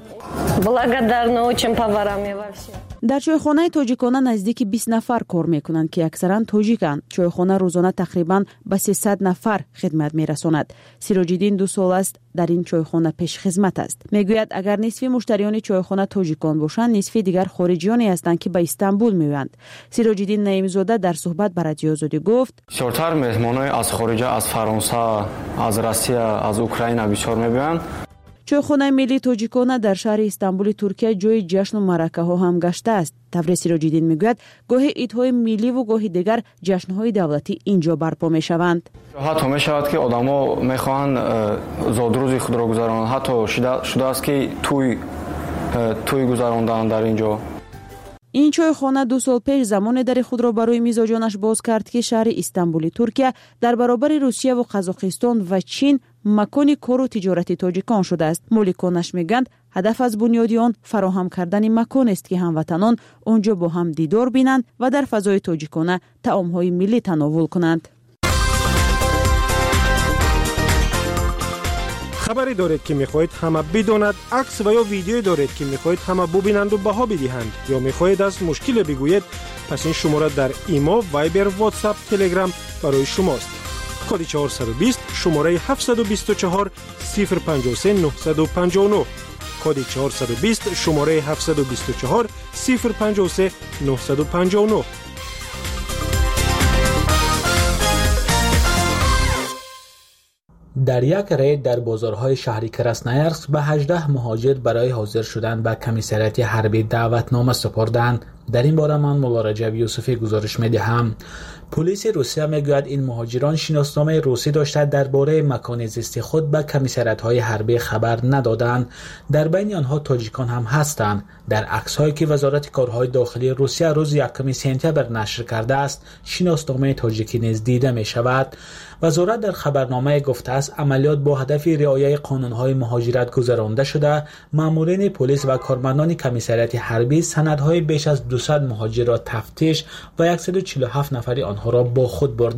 در چایخانه تاجیکانه نزدیک 20 نفر کار میکنند که اکثرا تاجیکند. چایخانه روزانه تقریبا به 300 نفر خدمت میرساند. سیراج‌الدین 2 سال است در این چایخانه پیش خدمت است. میگوید اگر نصف مشتریان چایخانه تاجیکان باشند، نصف دیگر خارجیانی هستند که به استانبول میآیند. سیراج‌الدین نعیم‌زاده در صحبت با رادیو آزادی گفت: بسیارتر مهمانان از خارج، از فرانسه، از روسیه، از اوکراین بسیار می‌بینند. چایخانه ملی تاجیکانه در شهر استانبول ترکیه جای جشن و مرکه ها هم گشته است. تبریز سیراج‌الدین میگوید گاهی عیدهای ملی و گاهی دیگر جشن‌های دولتی اینجا برپا میشوند. حتی میشود که آدم‌ها میخواهند زادروزی خود را گذرانند. حتی شده است که توی گذراندن در اینجا. این چایخانه 2 سال پیش زمان در خود را برای میزبانانش باز کرد که شهر استانبول ترکیه در برابر روسیه و قزاقستان و چین مکان کار و تجارت تاجیکان شده است. مالکانش میگویند هدف از بنیاد آن فراهم کردن مکان است که هموطنان آنجا با هم دیدار بینند و در فضای تاجیکانه طعام‌های ملی تناول کنند. خبری دارید که میخواهید همه بداند، عکس و یا ویدیویی دارید که میخواهید همه ببینند و بها بدهند، یا میخواهید از مشکل بگویید، پس این شماره در ایما، وایبر، واتساپ، تلگرام برای شماست. کد 420 شماره 724 053 959. کد 420 شماره 724 053 959. در یک رید در بازارهای شهری کراسنایارسک به 18 مهاجر برای حاضر شدن به کمیسریات حربی دعوتنامه سپردند. در این باره من مولا رجب یوسفی گزارش می‌دهم. پلیس روسیه میگوید این مهاجران شناسنامه روسی داشته درباره مکان زیست خود به کمیسریات‌های حربی خبر ندادند. در بین آنها تاجیکان هم هستند. در عکس‌هایی که وزارت کارهای داخلی روسیه روز 1 سپتامبر نشر کرده است، شناسنامه تاجیکی نیز دیده می‌شود. وزارت در خبرنامه گفته است عملیات با هدف رعایت قانون‌های مهاجرت گذرانده شده. مامورین پلیس و کارمندان کمیسریات حربی سندهای بیش از 200 مهاجر را تفتیش و 147 نفری آنها را با خود بردند.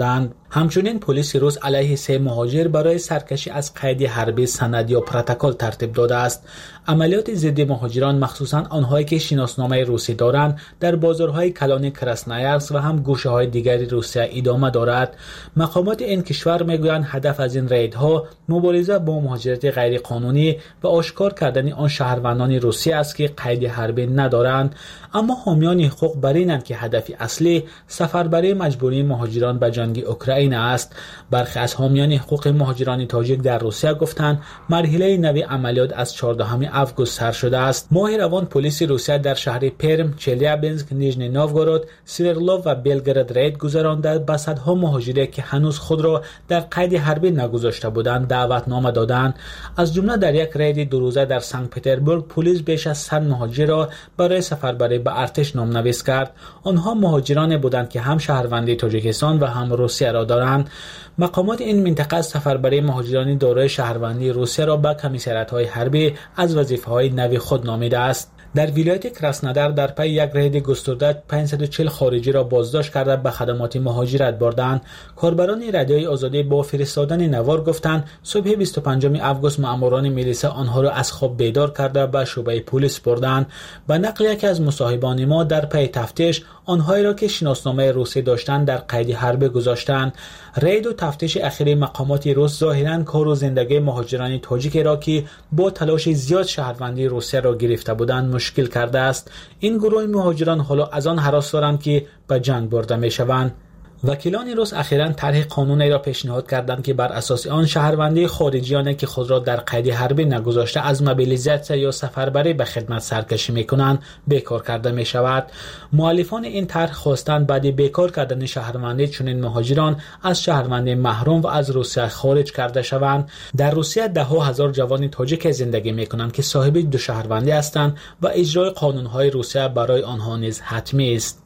همچنین پلیس روس علیه 3 مهاجر برای سرکشی از قید حربی سند یا پروتکل ترتیب داده است. عملیات ضد مهاجران مخصوصا آنهایی که شناسنامه روسی دارند در بازارهای کلان کراسنایارسک و هم گوشه‌های دیگری روسیه ادامه دارد. مقامات این کشور میگویند هدف از این ریدها مبارزه با مهاجرت غیر قانونی و آشکار کردن آن شهروندان روسی است که قید حربی ندارند، اما حامیان حقوق بر اینند که هدف اصلی سفربری مجبوری مهاجران به جنگ اوکراین است. برخی از حامیان حقوق مهاجران تاجیک در روسیه گفتند مرحله نوی عملیات از 14 آگوست سر شده است. ماه روان پلیس روسیه در شهر پرم، چلیابینسک، نیژنی نوگورود، سیورلوف و بلگراد رید گذرانده به صدها مهاجری که هنوز خود را در قید حربی نگذاشته بودند دعوتنامه دادند. از جمله در یک رید 2 روزه در سنت پترزبورگ پلیس بیش از 100 مهاجر را برای سفربری به ارتش نامنویس کرد. آنها مهاجرانی بودند که هم شهروندی تاجیکستان و هم روسیه را دارند. مقامات این منطقه سفربری مهاجران دارای شهروندی روسیه را به کمیسریات‌های حربی از وظیفه‌های نوی خود نامیده است. در ولایت کراسنودار در پی یک رید گسترده 540 خارجی را بازداشت کرده به خدمات مهاجرت بردند. کاربران رادیوی آزادی با فرستادن نوار گفتند صبح 25 آگوست ماموران میلیسا آنها را از خواب بیدار کرده به شعبه پلیس بردند. به نقل یکی از مصاحبان ما در پی تفتیش آنهایی را که شناسنامه روسی داشتند در قید حربی گذاشتند. رید و تفتیش اخیر مقامات روس ظاهراً کار و زندگی مهاجران تاجیک را که با تلاش زیاد شهروندی روسیه را گرفته بودند مشکل کرده است. این گروه مهاجران حالا از آن هراس دارند که به جنگ برده میشوند. وکیلان روس اخیراً طرح قانونی را پیشنهاد کردند که بر اساس آن شهروندی خارجیانی که خود را در قید حربی نگذاشته از موبیلیزاسیون یا سفربری به خدمت سرکشی میکنند بیکار کرده می شود. مؤلفان این طرح خواستند بعد بیکار کردن شهروندی چنین مهاجران از شهروندی محروم و از روسیه خارج کرده شوند. در روسیه ده ها هزار جوان تاجیک زندگی میکنند که صاحب 2 شهروندی هستند و اجرای قانونهای روسیه برای آنها نیز حتمی است.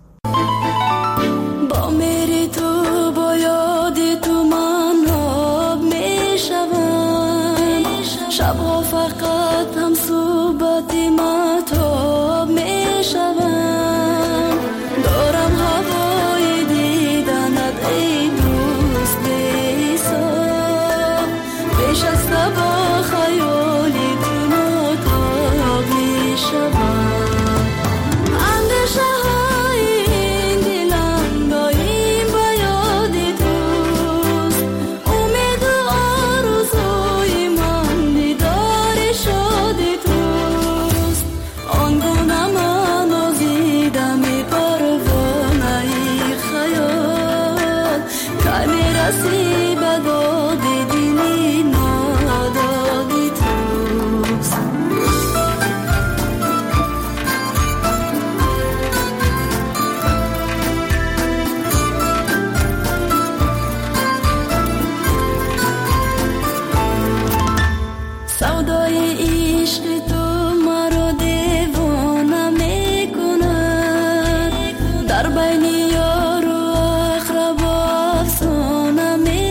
شبها فقط هم صحبت مهتاب می شوم. دارم هوای دیدنت ای دوست ایسا، پیش از با خیالی تو متاب می شوم. اندیشه های این دلم دایم به یاد توست، امید و آرزوی من دیدار شادی توست. آنگونه من آزیدم پروانه ای خیال، که میرسی به داد دلی نادادی توست. سودای عشق تو مرا دیوانه میکند، در بین یار و اقربا افسانه میکند.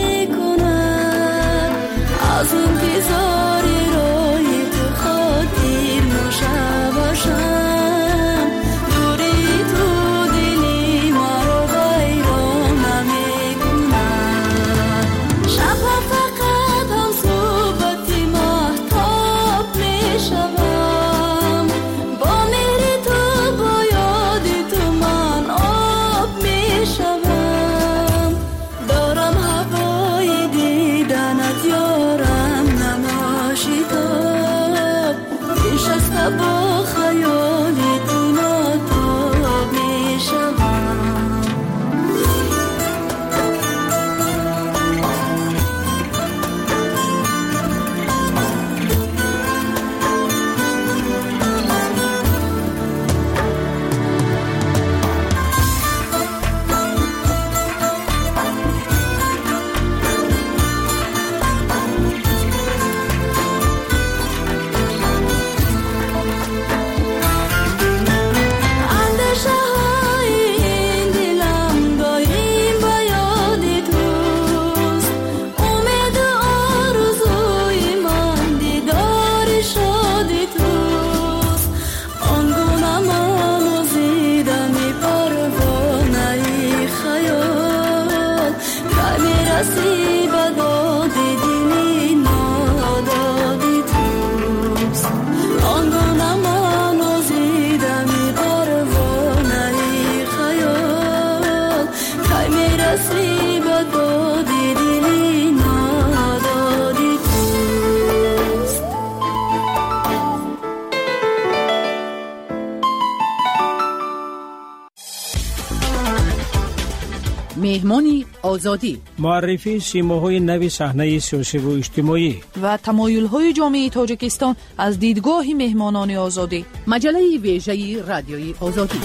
تسلیم دادی دلی ندادی توست. مهمانی آزادی، معرفی سیماهای نوی صحنه سیاسی و اجتماعی و تمایل‌های جامعه تاجیکستان از دیدگاه مهمانان آزادی. مجله ویژه رادیوی آزادی.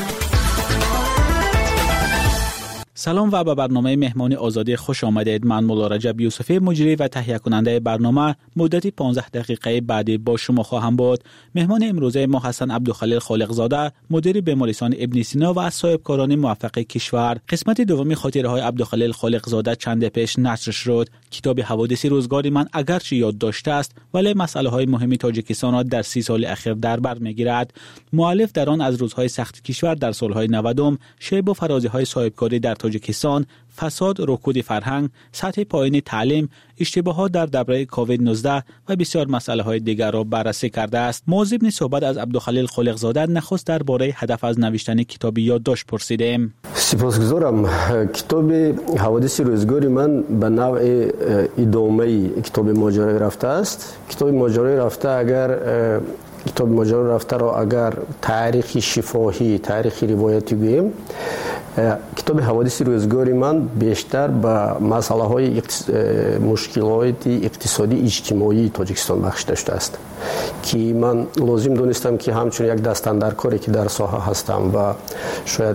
سلام و به برنامه مهمانی آزادی خوش آمدید. من مولا رجب یوسفی، مجری و تهیه کننده برنامه، مدتی 15 دقیقه بعدی با شما خواهم بود. مهمان امروزه ما حسن عبدالخلیل خالقزاده، مدیر بیمارستان ابن سینا و از صاحبکاران موفق کشور. قسمت دومی خاطره های عبدالخلیل خالقزاده چند پیش نشر شد. کتاب حوادث روزگار من اگرچه یاد داشته است ولی مسائل های مهم تاجیکستان را در 30 سال اخیر در بر میگیرد. مؤلف در آن از روزهای سخت کشور در سالهای 90، شیب و فرازی های صاحبکاری در تاجیکستان، فساد، رکود فرهنگ، سطح پایین تعلیم، اشتباهات در دوره کووید 19 و بسیار مسائل های دیگر را بررسی کرده است. موضوع صحبت از عبدالخلیل خالقزاده نخست درباره هدف از نوشتن کتاب یادداشت پرسیدیم. سپاسگزارم. کتاب حوادث روزگار من به نوع ادامه کتاب ماجرای رفته است. کتاب ماجرای رفته کتاب ماجرای رفته را اگر تاریخ شفاهی، تاریخ روایتی گوییم، کتاب حوادث روزگار من بیشتر به مسئله های مشکلات اقتصادی اجتماعی تاجیکستان بخشیده شده است که من لازم دونستم که همچون یک دستاندرکاری که در ساحه هستم و شاید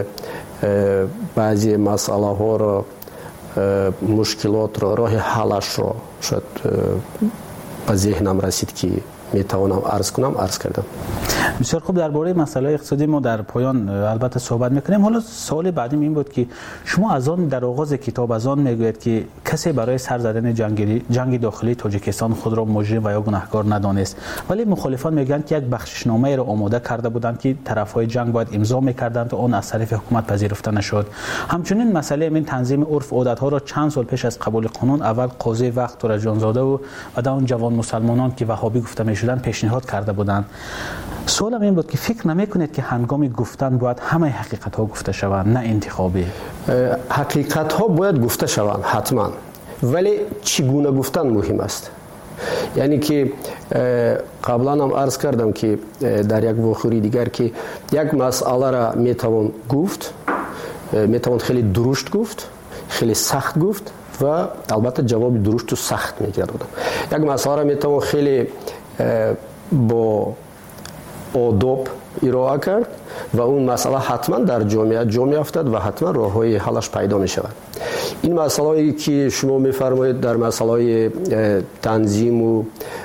بعضی مسئله ها را، مشکلات را، راه حلش را شاید به ذهنم رسید که میتوانم عرض کردم. بسیار خوب. درباره مسئله اقتصادی ما در پایان البته صحبت میکنیم. حالا سوال بعدیم این بود که شما از آن در آغاز کتاب از آن میگوید که کسی برای سر زدن جنگ داخلی تاجیکستان خود را مجرم و یا گناهکار ندانست، ولی مخالفان میگن که یک بخششنامه را آماده کرده بودند که طرفهای جنگ باید امضا میکردند و آن از طرف حکومت پذیرفته نشد. همچنین مسئله این تنظیم عرف و عادت ها را چند سال پیش از قبول قانون اول قاضی وقت تورجانزاده و بعد اون جوان مسلمانان که وهابی گفته شدن پیشنهاد کرده بودند. سوالم این بود که فکر نمی‌کنید که هنگام گفتن باید همه حقیقت ها گفته شوند، نه انتخابی؟ حقیقت ها باید گفته شوند حتما، ولی چگونه گفتن مهم است. یعنی که قبلا هم عرض کردم که در یک واقعه دیگر که یک مسئله را میتوان گفت، میتوان خیلی درشت گفت، خیلی سخت گفت و البته جواب درشت و سخت میگیرد. یک مسئله را میتوان خیلی با آداب ارائه کرد و اون مسئله حتما در جامعه افتاد و حتما راههای حلش پیدا می شود. این مسئله‌ای که شما می‌فرمایید در مسئله تنظیم و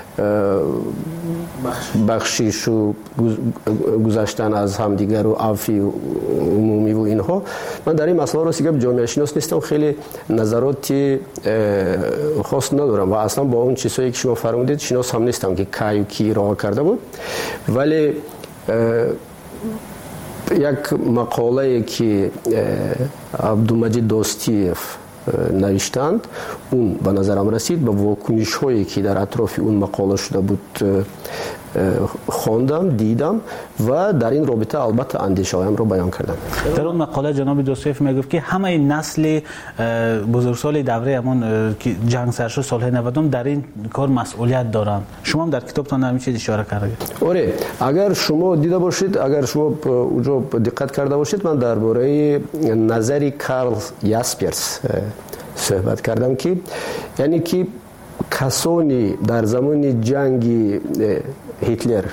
بخشش و گذشتن از همدیگر و عفی و عمومی و اینها، من در این مسئله راستی که جامعه شناس نیستم، خیلی نظراتی خاص ندارم و اصلا با اون چیزایی که شما فرمودید شناس هم نیستم که کی راه کرده بود. ولی یک مقاله که عبدالمجید دوستیف نوشتند، اون به نظرم رسید. به واکنش هایی که در اطراف اون مقاله شده بود خواندم، دیدم و در این رابطه البته اندیشه هایم رو بیان کردم. در اون مقاله جناب دوستیف میگفت که همه نسل بزرگسال دوره همون که جنگ سر شد سالهای 90 در این کار مسئولیت دارن. شما هم در کتابتون همین چیز اشاره کردید. آره، اگر شما دیده باشید، اگر شما اونجا دقت کرده باشید، من درباره نظری کارل یاسپرس صحبت کردم که یعنی که کسانی در زمان جنگ هیتلر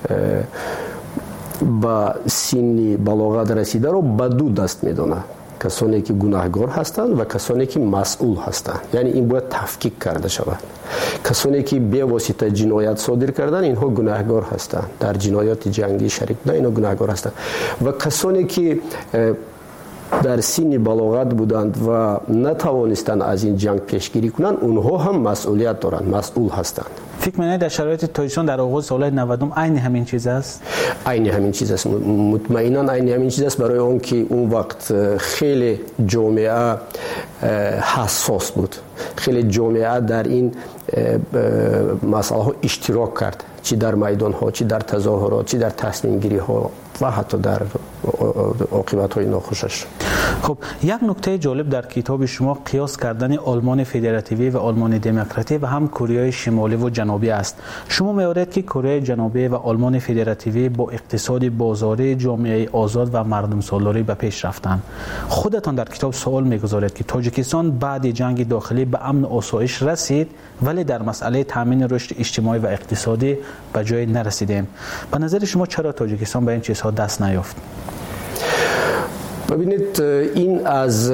با سن بلاغت رسیده رو به دو دست میدونه، کسانی که گناهکار هستند و کسانی که مسئول هستند. یعنی این باید تفکیک کرده شود. کسانی که به واسطه جنایت صادر کردن اینها گناهکار هستند، در جنایات جنگی شریک بودن اینها گناهکار هستند، و کسانی که در سن بلاغت بودند و نتوانستند از این جنگ پیشگیری کنند، اونها هم مسئولیت دارند، مسئول هستند. فکر می‌کنید در شرایط تاجیکستان در آغاز سال‌های 90 عین همین چیز است؟ عین همین چیز است، مطمئنا عین همین چیز است، برای اون که اون وقت خیلی جامعه حساس بود، خیلی جامعه در این مسائل ها اشتراک کرد، چی در میدان ها، چی در تظاهرات، چی در تصمیم گیری ها و حتی در عاقبت‌های ناخوشش. خب یک نکته جالب در کتاب شما قیاس کردن آلمان فدراتیوی و آلمان دموکراتی و هم کره شمالی و جنوبی است. شما می‌آورید که کره جنوبی و آلمان فدراتیوی با اقتصاد بازاری، جامعه آزاد و مردم سالاری به پیش رفتند. خودتان در کتاب سوال می‌گذارید که تاجیکستان بعد جنگ داخلی به امن و آسایش رسید ولی در مسئله تامین رشد اجتماعی و اقتصادی به جای نرسیدیم. به نظر شما چرا تاجیکستان به این چیزها دست نیافت؟ ببینید این از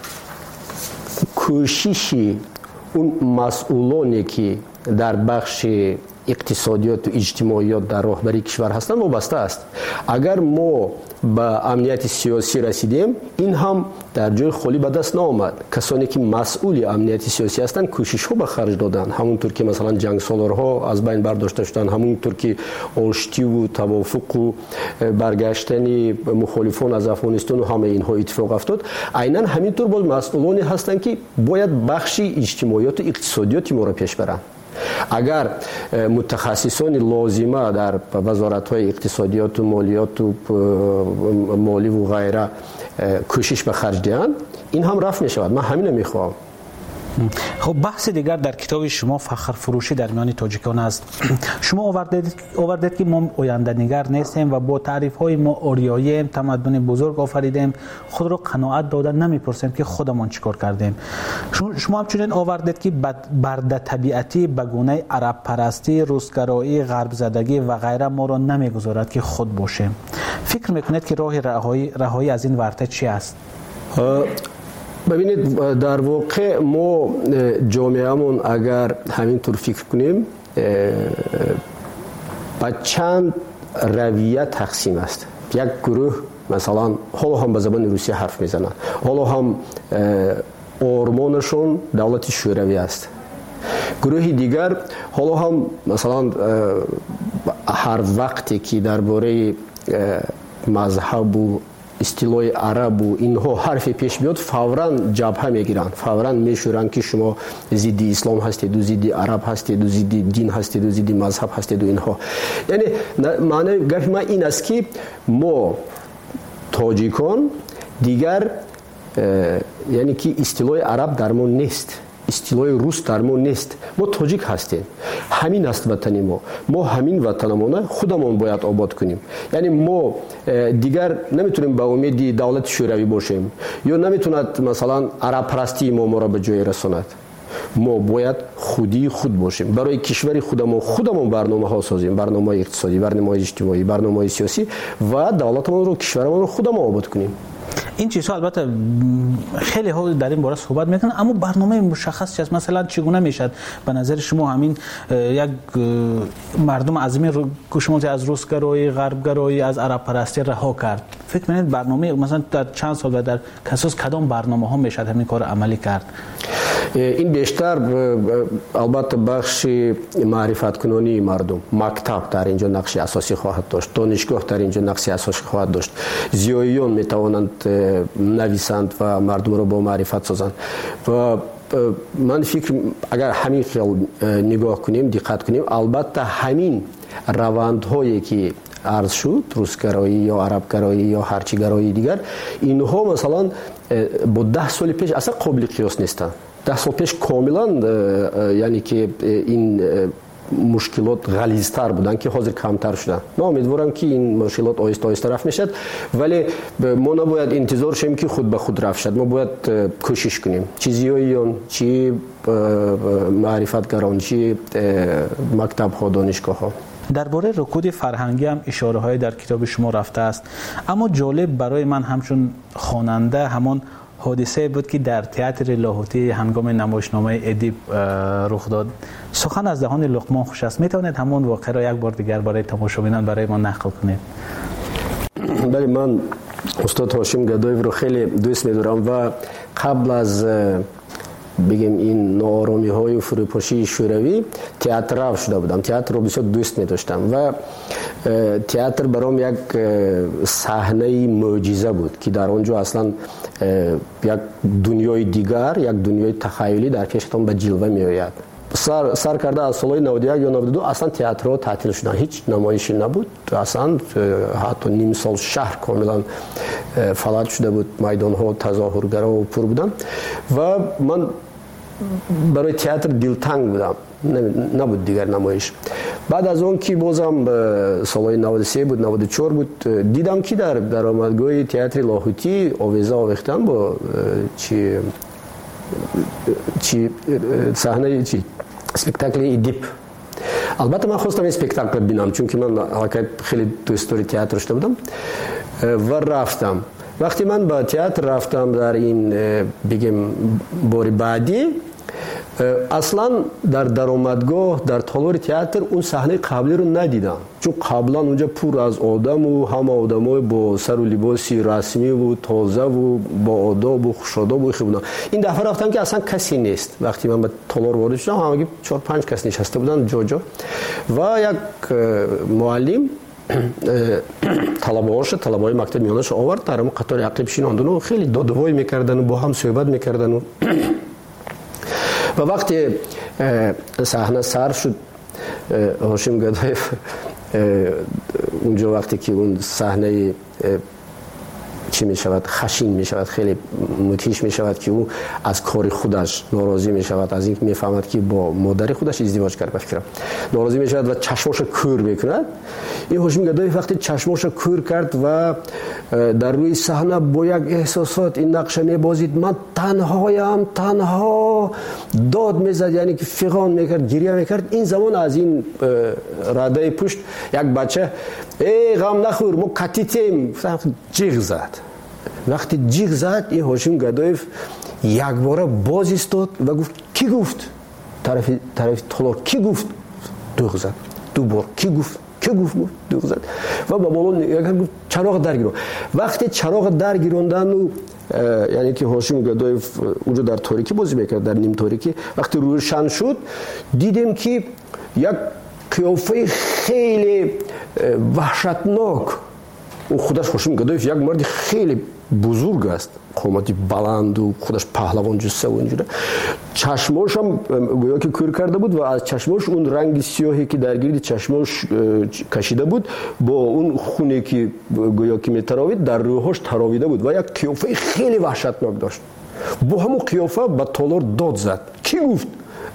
کوشش اون مسئولانی که در بخش اقتصادیات و اجتماعیات در راهبری کشور هستند وابسته است. اگر ما به امنیت سیاسی رسیدیم این هم در جای خالی به دست نآمد. کسانی که مسئول امنیت سیاسی هستند کوشش ها به خرج دادند، همونطور که مثلا جنگ سالارها از بین برداشته شدند، همونطور که آشتی و توافق و برگشتن مخالفان از افغانستان و همه اینها اتفاق افتاد. عیناً همینطور باز مسئولانی هستند که باید بخش اجتماعیات و اقتصادیات ما را پیش برند. اگر متخصصان لازمه در وزارت‌های اقتصادیات و مالیات و مالی و غیره کوشش به خرج دهند این هم رفع می شود. من همین میخواهم. خب بحث دیگر در کتاب شما فخر فروشی در میان تاجیکان است. شما آوردید که ما آینده نگر نیستیم و با تعریف های ما آریاییم، تمدن بزرگ آفریدیم، خود را قناعت داده نمیپرسیم که خودمان چیکار کردیم. شما همچنین آوردید که برده طبیعتی به گونه عرب پرستی، روسگرایی، غرب زدگی و غیره ما را نمیگذارد که خود باشیم. فکر میکنید که راه رهایی از این ورطه چی است؟ ببینید در واقع ما جامعهمون اگر همینطور فکر کنیم با چند رویه تقسیم است. یک گروه مثلا حالا هم به زبان روسیه حرف میزنن، حالا هم آرمانشون دولت شوروی است. گروه دیگر حالا هم مثلا هر وقتی که درباره مذهب و استیلای عرب و اینها حرفی پیش بیاد فوراً جبهه میگیرن، فوراً میشورن که شما ضد اسلام هستید و ضد عرب هستید و ضد دین هستید و ضد مذهب هستید و اینها. یعنی معنی گفت ما این است که ما تاجیکان دیگر یعنی که استیلای عرب در ما نیست، استیلای روس در ما نیست. ما تاجیک هستیم، همین است وطن ما همین وطنمون خودمون باید آباد کنیم. یعنی ما دیگر نمیتونیم به امید دولت شوروی باشیم یا نمیتوند مثلا عرب پرستی ما را به جای رساند. ما باید خود باشیم، برای کشور خودمون برنامه ها سازیم، برنامه اقتصادی، برنامه اجتماعی، برنامه سیاسی و دولتمون رو کشورمون رو خودمون آباد کنیم. این چیزها البته خیلی ها در این باره صحبت میکنن، اما برنامه مشخص چیست؟ مثلا چگونه میشد به نظر شما همین یک مردم عظیمی رو که شما از روسگرایی، غربگرایی، از عرب پرستی رها کرد؟ فکر میکنید برنامه مثلا در چند سال و در اساس کدام برنامه ها میشد همین کار عملی کرد؟ این بیشتر البته بخش معرفت کنانی مردم، مکتب در اینجا نقش اساسی خواهد داشت، دانشگاه در اینجا نقش اساسی خواهد داشت. زیاییان میتوانند نویسند و مردم را با معرفت سازند و من فکر اگر همین خیال نگاه کنیم، دقت کنیم، البته همین روندهایی که عرض شد، روسگرایی یا عربگرایی یا هرچی گرایی دیگر، اینها مثلا با 10 سال پیش اصلا قابل قیاس نیستند. 10 سال پیش کاملا یعنی که این مشکلات غلیظتر بودن که حاضر کمتر شدن. من امیدوارم که این مشکلات آهسته آهسته رفع میشد، ولی ما نباید انتظار شیم که خود به خود رفع شد. ما باید کوشش کنیم، چیزیاییان، چی معرفتگران، چی مکتب ها، دانشگاه ها. درباره رکود فرهنگی هم اشاره های در کتاب شما رفته است، اما جالب برای من همچون خواننده همان حادثه بود که در تئاتر لاهوتی هنگام نمایشنامه ادیب رخ داد. سخن از دهان لقمان خوش است. میتوانید همون واقعه را یک بار دیگر برای تماشابینان برای ما نقل کنید؟ بله، من استاد هاشم گدایف رو خیلی دوست می‌دارم و قبل از بگیم این ناآرامی های و فروپاشی شوروی تئاتر رفت شده بودم. تئاتر رو بسیار دوست می داشتم و تئاتر برام یک صحنه معجزه بود که در آنجا اصلا یک دنیای دیگر، یک دنیای تخیلی در پیشتان به جلوه می آید. سر کرده از سالهای 91 یا 92 اصلا تئاترها تعطیل شدن، هیچ نمایشی نبود، اصلا حتی نیم سال شهر کاملا فلج شده بود، میدان‌ها تظاهرگرا و پر بودن و من برای تئاتر دلتنگ بودم، نبود دیگر نمایش. بعد از اون که بازم سالهای 93 بود 94 بود دیدم که در درآمدگاه تئاتر لاهوتی آویزه آویختن با چی صحنه چی اسپکتاکل ایدیپ. البته من خواستم اسپکتاکل ببینم چون که من خیلی دوست داری تئاتر شده بودم و رفتم. وقتی من با تئاتر رفتم در این بگم باری بعدی اصلا در درآمدگاه در تالار تئاتر اون صحنه قبلی رو ندیدم، چون قبلا اونجا پر از آدم و همه آدمای با سر و لباسی رسمی و تازه و با آداب و خوش‌آداب و خیلی. این دفعه رفتم که اصلا کسی نیست. وقتی من به تالار وارد شدم همگی 4-5 کس نشسته بودن جا و یک معلم طلبه‌های مکتب میانش آورد در قطار عقب شیناندن و خیلی دادوایی میکردن و با هم صحبت میکردن و وقتی صحنه سر شد هاشم گدایف اونجا وقتی که اون صحنه چی می شود خشین می شود، خیلی مدهش می شود که او از کار خودش ناراضی می شود، از اینکه می فهمد که با مادر خودش ازدواج کرده بفکرم ناراضی می شود و چشماش کور میکند. این هاشم گدایف وقتی چشماش کور کرد و در روی صحنه با یک احساسات این نقشه می بازید، من تنهایم، تنها داد میزد، یعنی که فغان میکرد، گریه میکرد. این زمان از این رده پشت یک بچه ای غم نخور ما کتیتیم جیغ زد. وقتی جیغ زد این هاشم گدایف یک بار باز ایستاد و گفت کی گفت؟ طرف تالار کی گفت؟ دوغ زد. دو بار کی گفت؟ دوغ زد و با بالا نگاه گفت چراغ درگیرون. وقتی چراغ درگیروندن و یعنی که هاشم گدایف اونجا در تاریکی بازی میکرد، در نیم تاریکی، وقتی روشن شد دیدیم که یک قیافه خیلی وحشتناک. او خودش هاشم گدایف یک مرد خیلی بزرگ است، قامتی بلند و خودش پهلوان جسه و اینجوره. چشماش هم گویا که کور کرده بود و از چشماش اون رنگ سیاهی که در گرد چشماش کشیده بود با اون خونی که گویا که میتراوید در روحش تراویده بود و یک قیافه خیلی وحشتناک داشت. با همون قیافه به تالار داد زد کی گفت؟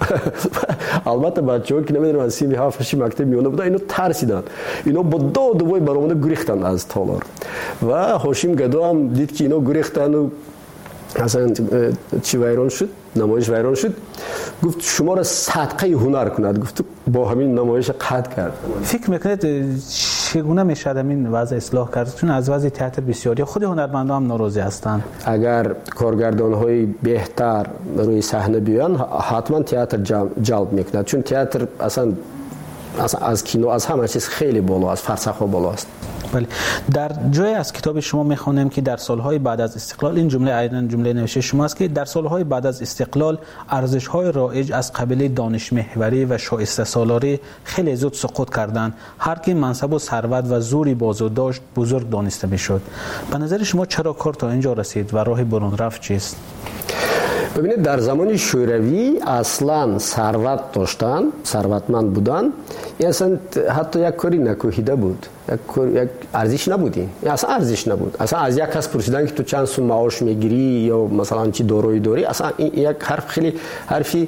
البته بچه‌ها که نمیدونم از 37 مکتب میونه بودن اینو ترسیدن، اینا با داد و وای برآمده گریختن از تالار و هاشم گدا هم دید که اینا گریختن و اصلا چی ویران شد، نمایش ویران شد. گفت شما را صدقه هنر کند. گفت با همین نمایش قطع کرد. فکر میکنید چگونه میشه این وضع اصلاح کرد؟ چون از وضع تئاتر بسیاری خود هنرمندان هم ناراضی هستند. اگر کارگردان‌های بهتر روی صحنه بیان حتما تئاتر جلب میکند، چون تئاتر اصلا از کینو از همه چیز خیلی بالا است، فرسخ‌ها بالا است. بله، در جای از کتاب شما میخوانیم که در سالهای بعد از استقلال، این جمله عیناً جمله نوشته شماست که در سالهای بعد از استقلال ارزش‌های رایج از قبیل دانش محوری و شایسته سالاری خیلی زود سقوط کردند. هر کی منصب و ثروت و زوری بازو داشت بزرگ دانسته میشد. به نظر شما چرا کار تا اینجا رسید و راه برون رفت چیست؟ ببینید در زمان شوروی اصلا ثروت داشتن، ثروتمند بودن، این اصلا حتی یک کاری نکوهیده بود، یک ارزش نبود، این اصلا ارزش نبود. اصلا از یک کس پرسیدن که تو چند سو معاش میگیری یا مثلا چی دارایی داری، اصلا این یک حرفی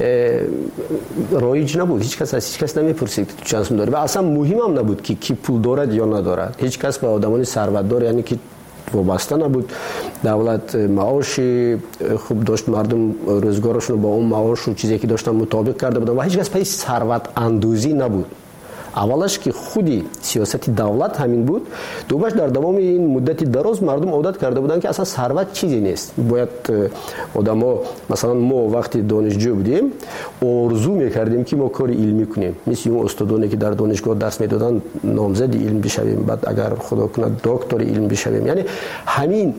رایج نبود. هیچ کس نمیپرسید که تو چند سو داری و اصلا مهم هم نبود که کی پول دارد یا ندارد. هیچ کس به آدمان ثروتدار یعنی که وابسته نبود. دولت معاش خوب داشت، مردم روزگارشون با اون معاش و چیزی که داشتن مطابق کرده بودن و هیچ کس پای ثروت اندوزی نبود. اولش که خودی سیاست دولت همین بود، دومش در دوام این مدتی دراز مردم عادت کرده بودن که اصلا ثروت چیزی نیست. باید آدما مثلا ما وقتی دانشجو بودیم آرزو میکردیم که ما کار علمی کنیم، مثل اون استادانی که در دانشگاه درس میدادن نامزد علم بشویم، بعد اگر خدا کنه دکتر علم بشویم. یعنی همین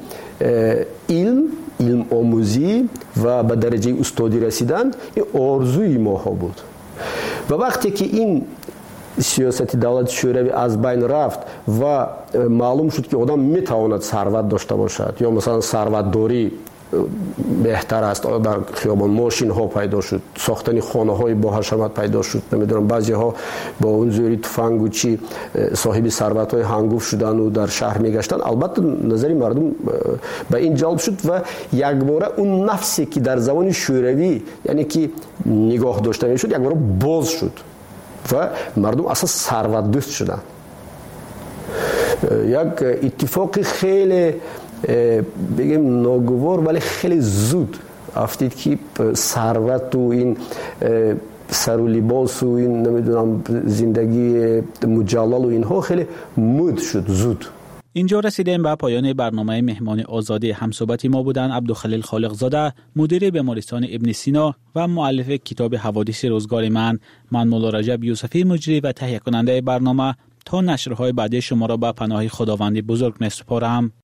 علم آموزی و به درجه استادی رسیدن این آرزوی ما ها بود. و وقتی که این سیاست دولت شوروی از بین رفت و معلوم شد که آدم میتواند ثروت داشته باشد یا مثلا ثروتداری بهتر است. در خیابان ماشین ها پیدا شد، ساختن خانه های با حشمت پیدا شد. نمیدونم بعضی ها با اون زوری تفنگ و چی صاحب ثروت های هنگفت شدن و در شهر میگشتن. البته نظری مردم به این جلب شد و یک باره اون نفسی که در زمان شوروی یعنی که نگاه داشته میشد یک باره باز شد و مردم اصلا ثروت دوست شدن. یک اتفاق خیلی بگیم ناگوار ولی خیلی زود افتید که ثروت و این سر و لباس و این نمیدونم زندگی مجلل و اینها خیلی مد شد زود. اینجا رسیدیم به پایان برنامه مهمان آزادی. همصحبت ما بودن عبدالخلیل خالقزاده، مدیر بیمارستان ابن سینا و مؤلف کتاب حوادث روزگار من مولا رجب یوسفی، مجری و تهیه کننده برنامه. تا نشرهای بعدی شما را به پناه خداوند بزرگ می‌سپارم.